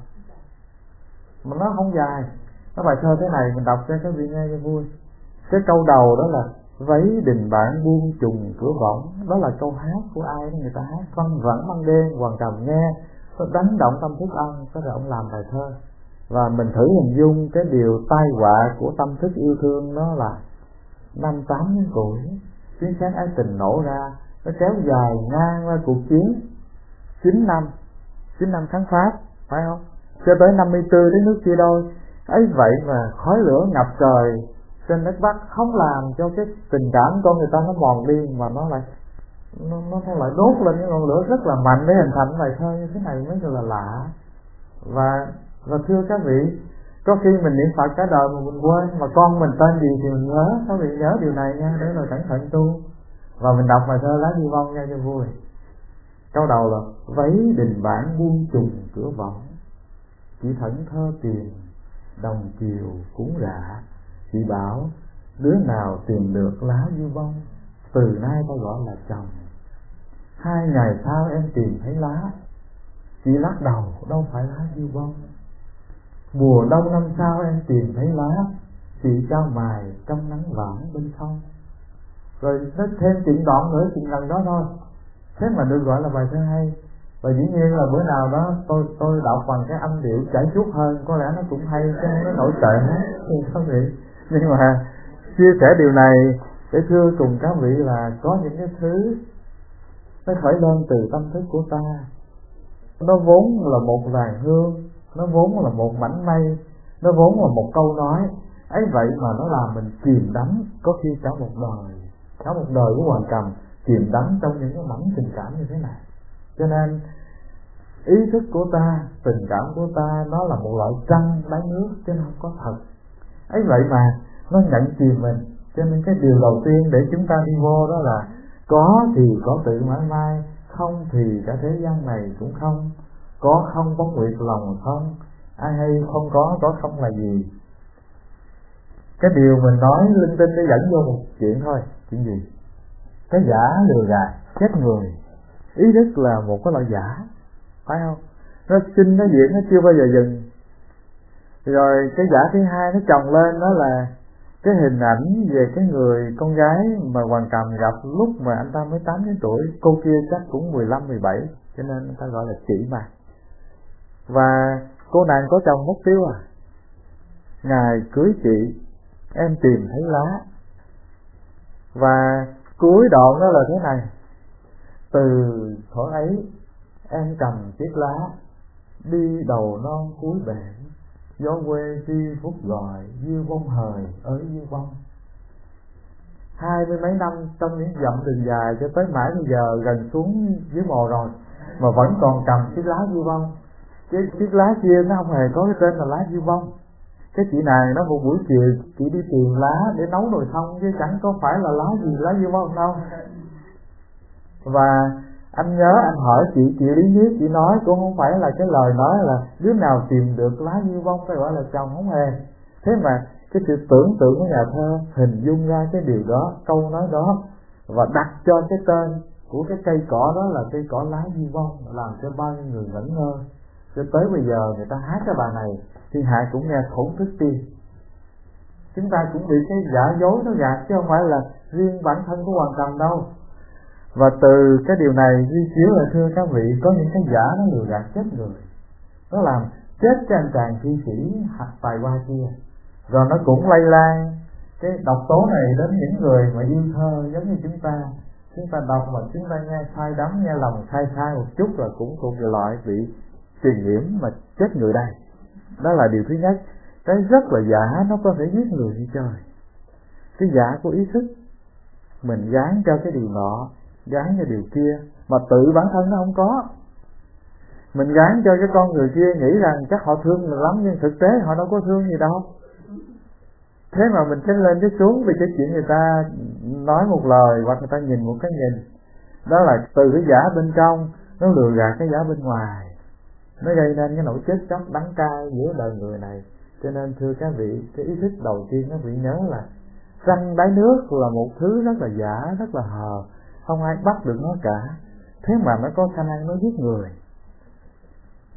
mà nó không dài. Nó bài thơ thế này, mình đọc cho các vị nghe cho vui. Cái câu đầu đó là vấy đình bản buông trùng cửa võng, đó là câu hát của ai đó, người ta hát văng vẳng ban đêm, Hoàng Cầm nghe nó đánh động tâm thức ông, thế rồi ông làm bài thơ. Và mình thử hình dung cái điều tai họa của tâm thức yêu thương, nó là 5-8 年tuổi, tiếng sáng ái tình nổ ra, nó kéo dài ngang qua cuộc chiến 9 năm kháng Pháp, phải không? Cho tới 54 đến nước chia đôi. Ấy vậy mà khói lửa ngập trời trên đất Bắc không làm cho cái tình cảm con người ta nó mòn đi, mà nó lại đốt lên những ngọn lửa rất là mạnh để hình thành bài thơ như thế này, mới là lạ. Và thưa các vị, có khi mình niệm Phật cả đời mà mình quên, mà con mình tên gì thì mình nhớ. Các vị nhớ điều này nha, để rồi cẩn thận tu. Và mình đọc bài thơ Lá Du Bông nha cho vui. Câu đầu là vấy đình bản buông trùng cửa võng, chỉ thẫn thơ tìm đồng chiều cũng rạ. Chị bảo đứa nào tìm được lá du bông, từ nay ta gọi là chồng. 2 ngày sau em tìm thấy lá, chị lắc đầu đâu phải lá du bông. Mùa đông năm sau em tìm thấy lá, chị trao mài trong nắng vãn bên sông. Rồi nó thêm chuyện đoạn nữa, chuyện lần đó thôi, thế mà được gọi là bài thơ hay. Và dĩ nhiên là bữa nào đó tôi đọc bằng cái âm điệu chảy chuốt hơn, có lẽ nó cũng hay chứ nó nổi trội hết, không vị. Nhưng mà chia sẻ điều này để thưa cùng các vị là có những cái thứ nó khởi lên từ tâm thức của ta. Nó vốn là một làn hương, nó vốn là một mảnh mây, nó vốn là một câu nói. Ấy vậy mà nó làm mình chìm đắm, có khi cả một đời của Hoàng Cầm chìm đắm trong những cái mảnh tình cảm như thế này. Cho nên ý thức của ta, tình cảm của ta, nó là một loại trăng đáy nước chứ nó không có thật. Ấy vậy mà nó nhận chìm mình. Cho nên cái điều đầu tiên để chúng ta đi vô đó là có thì có tự mãi mai, không thì cả thế gian này cũng không. Có không có nguyệt lòng không, ai hay không có không là gì. Cái điều mình nói linh tinh để dẫn vô một chuyện thôi. Chuyện gì? Cái giả lừa gạt chết người. Ý thức là một cái loại giả, phải không? Nó sinh nó diễn, nó chưa bao giờ dừng. Rồi cái giả thứ hai nó chồng lên, đó là cái hình ảnh về cái người con gái mà Hoàng Cầm gặp lúc mà anh ta mới 8 tuổi. Cô kia chắc cũng 15-17, cho nên anh ta gọi là chị mà. Và cô nàng có chồng mất tiêu à. Ngày cưới chị, em tìm thấy lá. Và cuối đoạn đó là thế này: từ thuở ấy em cầm chiếc lá, đi đầu non cuối bể, gió quê chi phút gọi, dư bông hời ới dư bông. 20 mấy năm trong những dặm đường dài cho tới mãi bây giờ gần xuống dưới mồ rồi mà vẫn còn cầm chiếc lá dư bông. Chiếc lá kia nó không hề có cái tên là lá dư bông. Cái chị này nó một buổi chiều chị đi tìm lá để nấu nồi thông, chứ chẳng có phải là lá gì lá dư bông đâu. Và anh nhớ anh hỏi chị Lý Niết, chị nói cũng không phải là cái lời nói là đứa nào tìm được lá dư bông phải gọi là chồng, không hề. Thế mà cái sự tưởng tượng của nhà thơ hình dung ra cái điều đó, câu nói đó, và đặt cho cái tên của cái cây cỏ đó là cây cỏ lá dư bông, làm cho bao nhiêu người ngẩn ngơ. Cho tới bây giờ người ta hát cái bài này, thiên hạ cũng nghe thổn thức tim. Chúng ta cũng bị cái giả dối nó gạt, chứ không phải là riêng bản thân của Hoàng Cầm đâu. Và từ cái điều này di chiếu là thưa các vị, có những cái giả nó lừa gạt chết người, nó làm chết cái anh chàng thi sĩ tài hoa kia. Rồi nó cũng lây lan cái độc tố này đến những người mà yêu thơ giống như chúng ta. Chúng ta đọc mà chúng ta nghe say đắm, nghe lòng sai một chút là cũng thuộc loại bị truyền nhiễm mà chết người đây. Đó là điều thứ nhất. Cái rất là giả, nó có thể giết người như trời. Cái giả của ý thức, mình gán cho cái điều nọ, gán cho điều kia, mà tự bản thân nó không có. Mình gán cho cái con người kia nghĩ rằng chắc họ thương mình lắm, nhưng thực tế họ đâu có thương gì đâu. Thế mà mình chết lên chết xuống vì cái chuyện người ta nói một lời hoặc người ta nhìn một cái nhìn. Đó là từ cái giả bên trong nó lừa gạt cái giả bên ngoài, nó gây nên cái nỗi chết chóc đắng cay giữa đời người này. Cho nên thưa các vị, cái ý thức đầu tiên các vị nhớ là răng đáy nước là một thứ rất là giả, rất là hờ, không ai bắt được nó cả. Thế mà nó có khả năng nó giết người.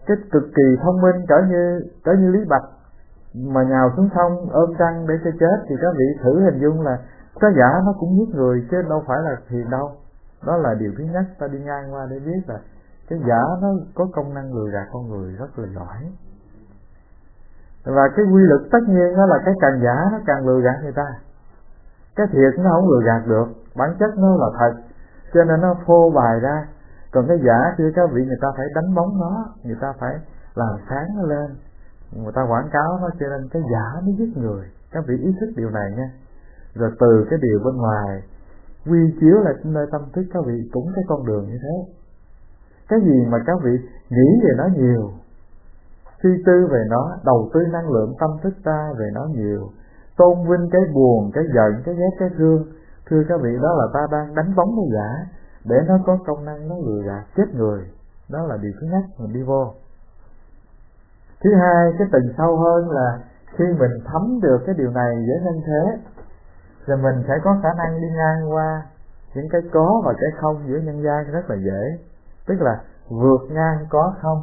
cái cực kỳ thông minh cỡ như Lý Bạch mà nhào xuống sông ôm trăng để cho chết, thì các vị thử hình dung là có giả nó cũng giết người chứ đâu phải là thiền đâu. Đó là điều thứ nhất ta đi ngang qua để biết là cái giả nó có công năng lừa gạt con người rất là giỏi. Và cái quy luật tất nhiên đó là cái càng giả nó càng lừa gạt người ta. Cái thiệt nó không lừa gạt được, bản chất nó là thật, cho nên nó phô bày ra. Còn cái giả kia các vị, người ta phải đánh bóng nó, người ta phải làm sáng nó lên, người ta quảng cáo nó, cho nên cái giả nó giết người. Các vị ý thức điều này nha. Rồi từ cái điều bên ngoài quy chiếu lại nơi tâm thức các vị cũng cái con đường như thế. Cái gì mà các vị nghĩ về nó nhiều, suy tư về nó, đầu tư năng lượng tâm thức ta về nó nhiều, tôn vinh cái buồn, cái giận, cái ghét, cái thương, thưa các vị, đó là ta đang đánh bóng cái giả để nó có công năng nó lừa gạt chết người. Đó là điều thứ nhất mình đi vô. Thứ hai, cái tầng sâu hơn là khi mình thấm được cái điều này với nhân thế, rồi mình sẽ có khả năng đi ngang qua những cái có và cái không giữa nhân gian rất là dễ. Tức là vượt ngang có không.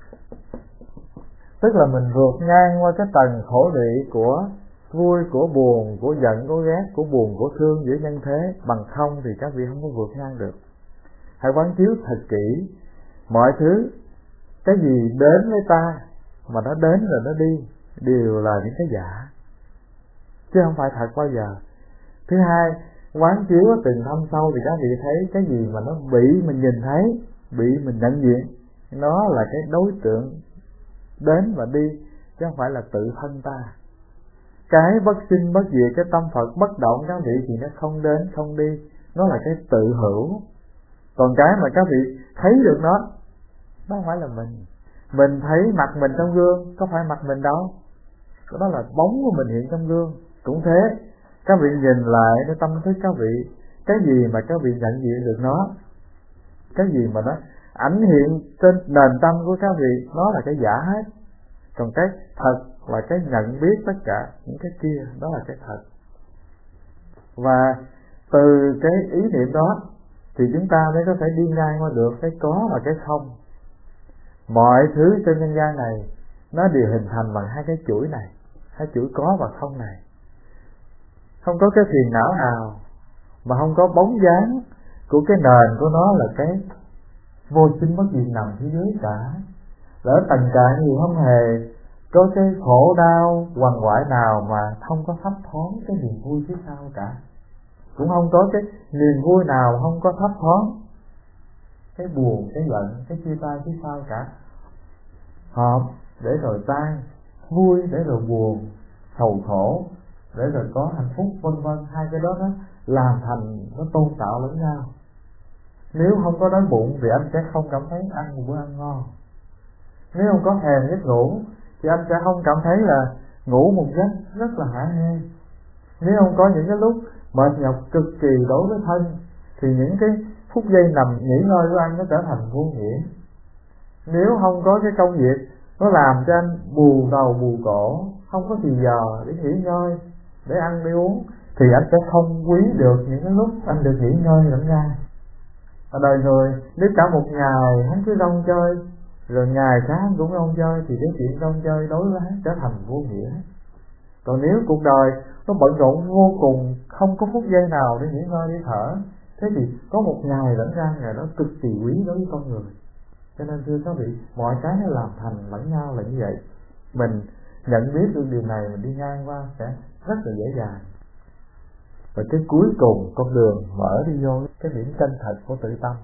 Tức là mình vượt ngang qua cái tầng khổ lụy của vui, của buồn, của giận, của ghét, của buồn, của thương giữa nhân thế. Bằng không thì các vị không có vượt ngang được. Hãy quán chiếu thật kỹ. Mọi thứ, cái gì đến với ta mà nó đến rồi nó đi đều là những cái giả, chứ không phải thật bao giờ. Thứ hai, quán chiếu từng thâm sâu thì các vị thấy cái gì mà nó bị mình nhìn thấy, bị mình nhận diện, nó là cái đối tượng đến và đi, chứ không phải là tự thân ta. Cái bất sinh bất diệt, cái tâm Phật bất động các vị thì nó không đến không đi, nó là cái tự hữu. Còn cái mà các vị thấy được nó không phải là mình. Mình thấy mặt mình trong gương, có phải mặt mình đâu, đó là bóng của mình hiện trong gương. Cũng thế, các vị nhìn lại cái tâm thức các vị, cái gì mà các vị nhận diện được nó, cái gì mà nó ảnh hiện trên nền tâm của các vị, nó là cái giả hết. Còn cái thật là cái nhận biết tất cả những cái kia, đó là cái thật. Và từ cái ý niệm đó thì chúng ta mới có thể đi ngang qua được cái có và cái không. Mọi thứ trên nhân gian này nó đều hình thành bằng hai cái chuỗi này, hai chuỗi có và không này. Không có cái phiền não nào mà không có bóng dáng của cái nền của nó là cái vô sinh bất diệt nằm phía dưới cả. Lỡ tầng trạng gì không hề có cái khổ đau quằn quại nào mà không có thấp thoáng cái niềm vui phía sau cả. Cũng không có cái niềm vui nào không có thấp thoáng cái buồn, cái giận, cái chia tay phía sau cả. Hợp để rồi tan, vui để rồi buồn, sầu khổ để rồi có hạnh phúc, vân vân. Hai cái đó nó làm thành, nó tôn tạo lẫn nhau. Nếu không có đói bụng thì anh sẽ không cảm thấy ăn một bữa ăn ngon. Nếu không có thèm giấc ngủ thì anh sẽ không cảm thấy là ngủ một giấc rất là hả hê. Nếu không có những cái lúc mệt nhọc cực kỳ đối với thân thì những cái phút giây nằm nghỉ ngơi của anh nó trở thành vô nghĩa. Nếu không có cái công việc nó làm cho anh bù đầu bù cổ, không có thì giờ để nghỉ ngơi, để ăn để uống, thì anh sẽ không quý được những cái lúc anh được nghỉ ngơi lẫn ra. Ở đời người nếu cả một ngày hắn cứ rong chơi, rồi ngày sáng cũng rong chơi, thì cái chuyện rong chơi đối với hắn trở thành vô nghĩa. Còn nếu cuộc đời nó bận rộn vô cùng, không có phút giây nào để nghỉ ngơi, để thở, thế thì có một ngày lẫn ra ngày đó cực kỳ quý đối với con người. Cho nên thưa các vị, mọi cái nó làm thành lẫn nhau là như vậy. Mình nhận biết được điều này, mình đi ngang qua sẽ rất là dễ dàng. Và cái cuối cùng con đường mở đi vô cái điểm chân thật của tự tâm.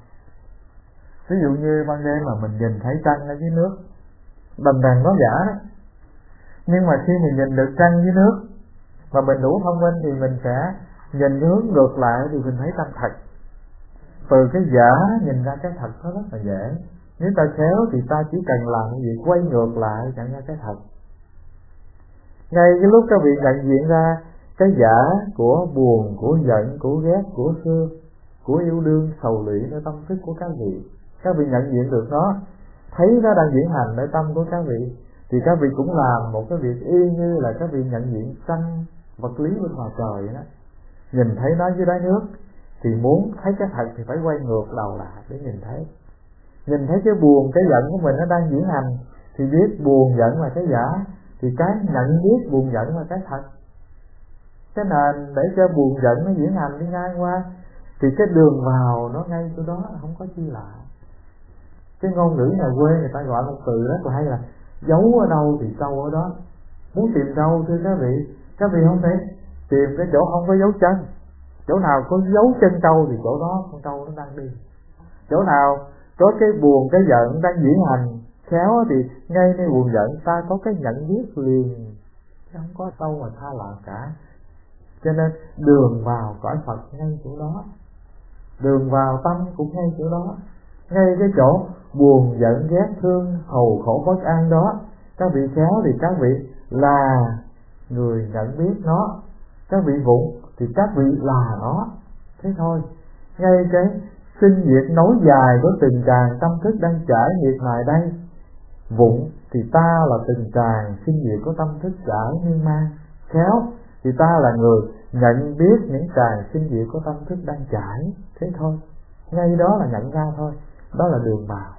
Ví dụ như ban đêm mà mình nhìn thấy trăng ở dưới nước, đầm đàn nó giả đó, nhưng mà khi mình nhìn được trăng dưới nước mà mình đủ thông minh thì mình sẽ nhìn cái hướng ngược lại thì mình thấy trăng thật. Từ cái giả nhìn ra cái thật nó rất là dễ. Nếu ta khéo thì ta chỉ cần làm cái gì quay ngược lại chẳng ra cái thật. Ngay cái lúc các vị nhận diện ra cái giả của buồn, của giận, của ghét, của thương, của yêu đương, sầu lụy nơi tâm thức của các vị nhận diện được nó, thấy nó đang diễn hành nơi tâm của các vị, thì các vị cũng làm một cái việc y như là các vị nhận diện trăng vật lý bên ngoài trời đó. Nhìn thấy nó dưới đáy nước thì muốn thấy cái thật thì phải quay ngược đầu lại để nhìn thấy. nhìn thấy cái buồn cái giận của mình nó đang diễn hành thì biết buồn giận là cái giả, thì cái nhận biết buồn giận là cái thật. Cái nền để cho buồn giận nó diễn hành đi ngang qua, thì cái đường vào nó ngay chỗ đó, không có chi lạ. Cái ngôn ngữ nhà quê người ta gọi một từ rất là hay là giấu ở đâu thì trâu ở đó. Muốn tìm trâu thưa các vị không thể tìm cái chỗ không có dấu chân. Chỗ nào có dấu chân trâu thì chỗ đó con trâu nó đang đi. Chỗ nào có cái buồn cái giận đang diễn hành khéo thì ngay nơi buồn giận ta có cái nhận biết liền, không có đâu mà tha lạ cả. Cho nên đường vào cõi Phật ngay chỗ đó, đường vào tâm cũng ngay chỗ đó, ngay cái chỗ buồn giận ghét thương hầu khổ bất an đó. Các vị khéo thì các vị là người nhận biết nó, các vị vụng thì các vị là nó, thế thôi. Ngay cái sinh diệt nối dài của từng tràng tâm thức đang trải nghiệp này đây, vụng thì ta là từng tràng sinh diệt của tâm thức trải miên man, khéo thì ta là người nhận biết những tràng sinh diệt của tâm thức đang trải, thế thôi. Ngay đó là nhận ra thôi, đó là đường vào.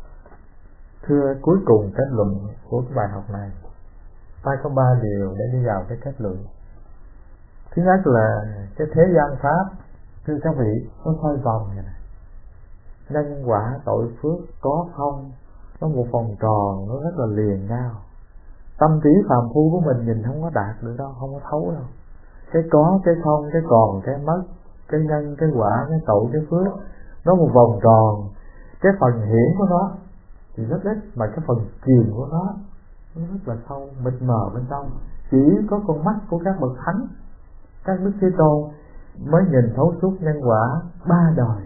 Thưa, cuối cùng kết luận của cái bài học này, ta có 3 điều để đi vào cái kết luận. Thứ nhất là cái thế gian pháp, thưa các vị, nó xoay vòng vậy này. Nhân quả tội phước có không, nó một vòng tròn, nó rất là liền nhau. Tâm trí phàm phu của mình nhìn không có đạt được đâu, không có thấu đâu. Cái có, cái không, cái còn, cái mất, cái nhân, cái quả, cái tội, cái phước, nó một vòng tròn. Cái phần hiển của nó thì rất ít, mà cái phần chìm của nó rất là sâu, mịt mờ bên trong. Chỉ có con mắt của các bậc thánh, các đức Thế Tôn mới nhìn thấu suốt nhân quả 3 đời.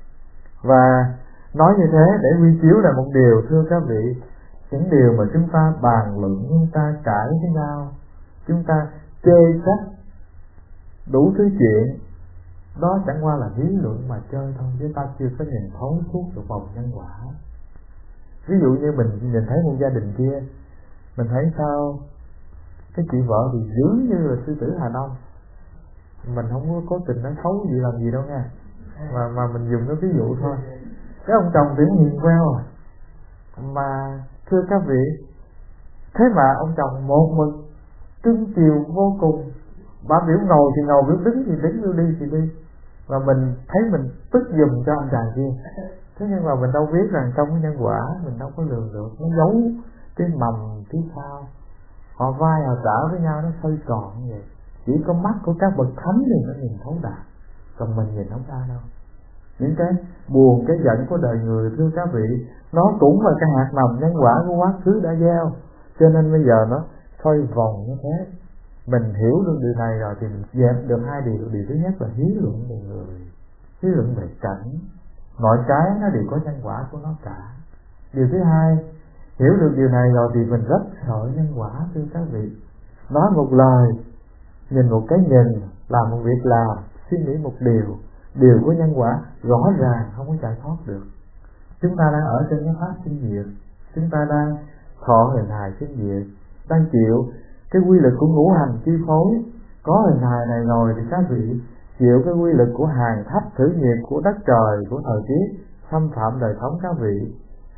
Và nói như thế để quy chiếu là một điều, thưa các vị, những điều mà chúng ta bàn luận, chúng ta cãi với nhau, chúng ta chê trách đủ thứ chuyện, đó chẳng qua là lý luận mà chơi thôi, chứ ta chưa có nhìn thấu suốt được vòng nhân quả. Ví dụ như mình nhìn thấy một gia đình kia, mình thấy sao cái chị vợ thì dữ như là sư tử Hà Đông, mình không có cố tình nói xấu gì làm gì đâu nha, mà mình dùng cái ví dụ thôi. Cái ông chồng thì hiền queo à, mà thưa các vị, thế mà ông chồng một mực cưng chiều vô cùng, bà biểu ngồi thì ngồi, biểu đứng thì đứng, biểu đi thì đi, và mình thấy mình tức giùm cho anh chàng kia. Thế nhưng mà mình đâu biết rằng trong cái nhân quả mình đâu có lường được, nó giấu cái mầm phía sau, họ vai họ trả với nhau, nó xoay tròn như vậy. Chỉ có mắt của các bậc thánh thì nó nhìn thấu đạt, còn mình nhìn không ra đâu. Những cái buồn cái giận của đời người, thưa các vị, nó cũng là cái hạt mầm nhân quả của quá khứ đã gieo, cho nên bây giờ nó xoay vòng như thế. Mình hiểu được điều này rồi thì mình dẹp được 2 điều. Điều thứ nhất là hí luận về người, hí luận về cảnh, mọi cái nó đều có nhân quả của nó cả. Điều thứ hai, hiểu được điều này rồi thì mình rất sợ nhân quả, thưa các vị. Nói một lời, nhìn một cái nhìn, làm một việc làm, suy nghĩ một điều của nhân quả rõ ràng, không có chạy thoát được. Chúng ta đang ở trên cái pháp sinh diệt, chúng ta đang thọ hình hài sinh diệt, đang chịu cái quy luật của ngũ hành chi phối. Có hình hài này rồi thì các vị chịu cái quy luật của hàn thách thử nhiệt, của đất trời, của thời tiết xâm phạm đời sống các vị.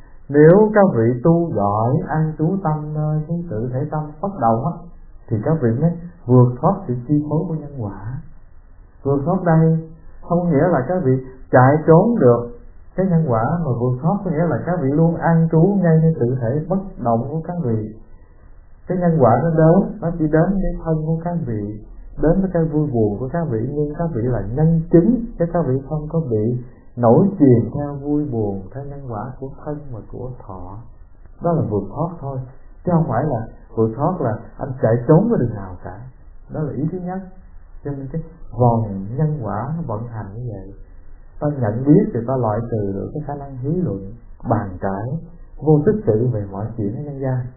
Nếu các vị tu giỏi, an trú tâm nơi cái tự thể tâm bất động á, thì các vị mới vượt thoát sự chi phối của nhân quả. Vượt thoát đây không nghĩa là các vị chạy trốn được cái nhân quả, mà vượt thoát có nghĩa là các vị luôn an trú ngay nơi tự thể bất động của các vị. Cái nhân quả nó đến, nó chỉ đến với thân của các vị, đến với cái vui buồn của các vị, nhưng các vị là nhân chứng, chứ các vị không có bị nổi chìm theo vui buồn, theo nhân quả của thân và của thọ. Đó là vượt thoát thôi, chứ không phải là vượt thoát là anh chạy trốn với đường nào cả. Đó là ý thứ nhất. Cho nên cái vòng nhân quả nó vận hành như vậy. Ta nhận biết thì ta loại trừ được cái khả năng hí luận, bàn cãi, vô tích sự về mọi chuyện ở nhân gian.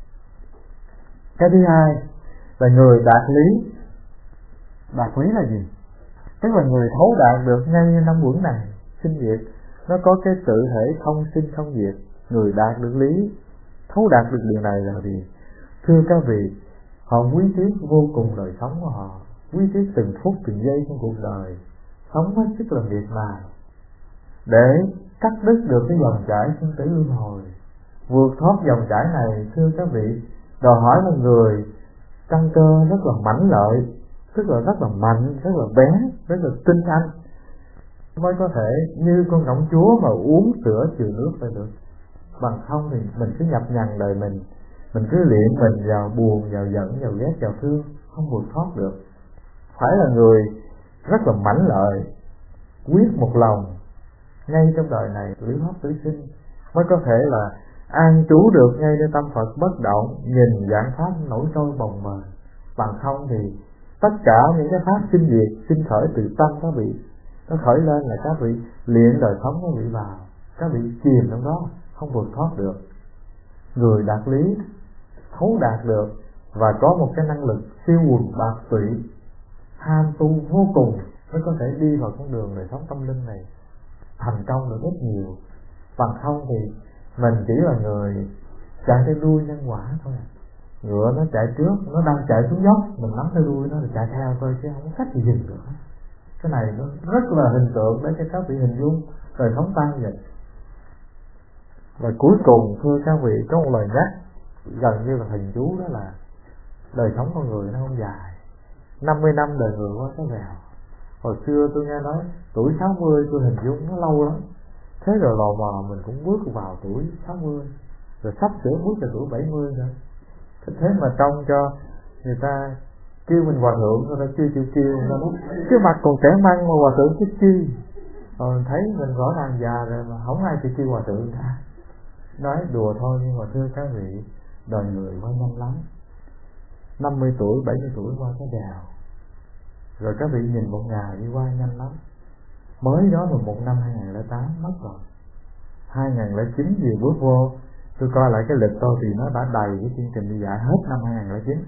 Cái thứ hai là người đạt lý. Đạt lý là gì? Tức là người thấu đạt được ngay 5 uẩn này sinh diệt, nó có cái tự thể không sinh không diệt. Người đạt được lý, thấu đạt được điều này rồi thì thưa các vị, họ quý tiếc vô cùng đời sống của họ, quý tiếc từng phút từng giây trong cuộc đời, sống hết sức là miệt mài để cắt đứt được cái dòng chảy sinh tử luân hồi. Vượt thoát dòng chảy này, thưa các vị, đòi hỏi một người căn cơ rất là mãnh lợi, tức là rất là mạnh, rất là bén, rất là tinh anh, mới có thể như con công chúa mà uống sữa chừa nước phải được. Bằng không thì mình cứ nhập nhằn đời mình cứ luyện mình vào buồn, vào giận, vào ghét, vào thương, không vượt thoát được. Phải là người rất là mãnh lợi, quyết một lòng ngay trong đời này liễu thoát tử sinh, mới có thể là an trú được ngay nơi tâm Phật bất động, nhìn vạn pháp nổi trôi bồng bềnh. Bằng không thì tất cả những cái pháp sinh diệt sinh khởi từ tâm các vị, nó khởi lên là các vị luyện đời sống các vị vào, các vị chìm trong đó không vượt thoát được. Người đạt lý, thấu đạt được và có một cái năng lực siêu quần bạc tụy, ham tu vô cùng, mới có thể đi vào con đường đời sống tâm linh này thành công được rất nhiều. Bằng không thì mình chỉ là người chạy theo đuôi nhân quả thôi. Ngựa nó chạy trước, nó đang chạy xuống dốc, mình nắm theo đuôi nó là chạy theo thôi, chứ không có cách gì dừng được. Cái này nó rất là hình tượng để cho các vị hình dung đời sống tan vậy. Và cuối cùng thưa các vị, có một lời nhắc gần như là hình chú, đó là đời sống con người nó không dài. 50 năm đời người qua cái vèo. Hồi xưa tôi nghe nói tuổi 60 tôi hình dung nó lâu lắm. Thế rồi lò mò mình cũng bước vào tuổi 60, rồi sắp sửa bước vào tuổi 70 rồi. Thế mà trông cho người ta kêu mình hòa thượng, người ta chưa chịu kêu, người ta nói cái mặt còn trẻ măng mà hòa thượng chứ chi. Rồi thấy mình rõ ràng già rồi mà không ai chịu kêu hòa thượng cả. Nói đùa thôi, nhưng mà thưa các vị, đời người qua nhanh lắm. 50 tuổi, 70 tuổi qua cái đèo, rồi các vị nhìn một ngày đi qua nhanh lắm. Mới đó mà một năm 2008 mất rồi, 2009 vừa bước vô, tôi coi lại cái lịch tôi thì nó đã đầy cái chương trình đi dạy hết năm 2009.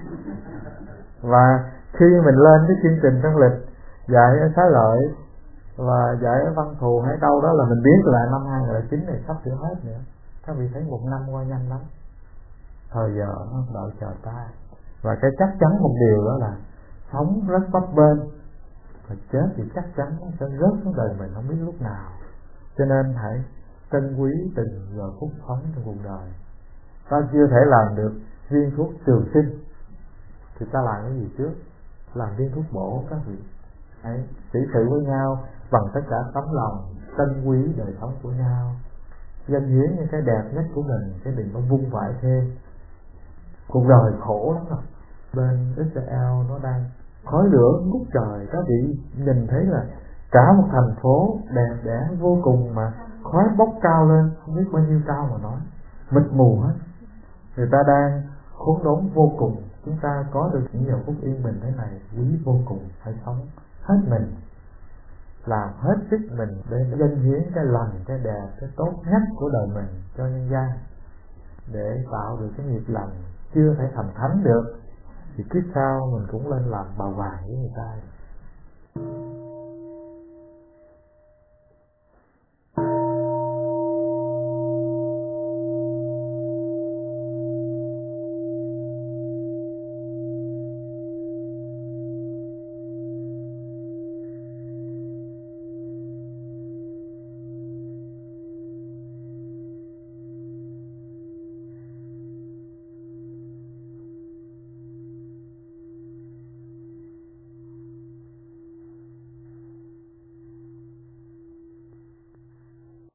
Và khi mình lên cái chương trình trong lịch dạy ở Xá Lợi và dạy ở Văn Thù hay đâu đó là mình biết là năm 2009 này sắp sửa hết nữa. Các vị thấy một năm qua nhanh lắm. Thời giờ nó đợi chờ ta. Và cái chắc chắn một điều đó là sống rất bấp bênh, và chết thì chắc chắn nó sẽ rớt xuống đời mình không biết lúc nào. Cho nên hãy trân quý từng giờ phút sống trong cuộc đời. Ta chưa thể làm được viên thuốc trường sinh thì ta làm cái gì trước? Làm viên thuốc bổ các vị. Hãy xử sự với nhau bằng tất cả tấm lòng, trân quý đời sống của nhau, dâng hiến những cái đẹp nhất của mình, chứ đừng có vung vãi thêm. Cuộc đời khổ lắm rồi. Bên Israel nó đang khói lửa ngút trời, các vị nhìn thấy là cả một thành phố đẹp đẽ vô cùng mà khói bốc cao lên, không biết bao nhiêu cao mà nói, mịt mù hết. Người ta đang khốn đốn vô cùng. Chúng ta có được những giờ phút yên bình thế này quý vô cùng. Hãy sống hết mình, làm hết sức mình để dâng hiến cái lành, cái đẹp, cái tốt nhất của đời mình cho nhân gian, để tạo được cái nghiệp lành. Chưa thể thành thánh được thì kiếp sau mình cũng lên làm bào vàng với người ta.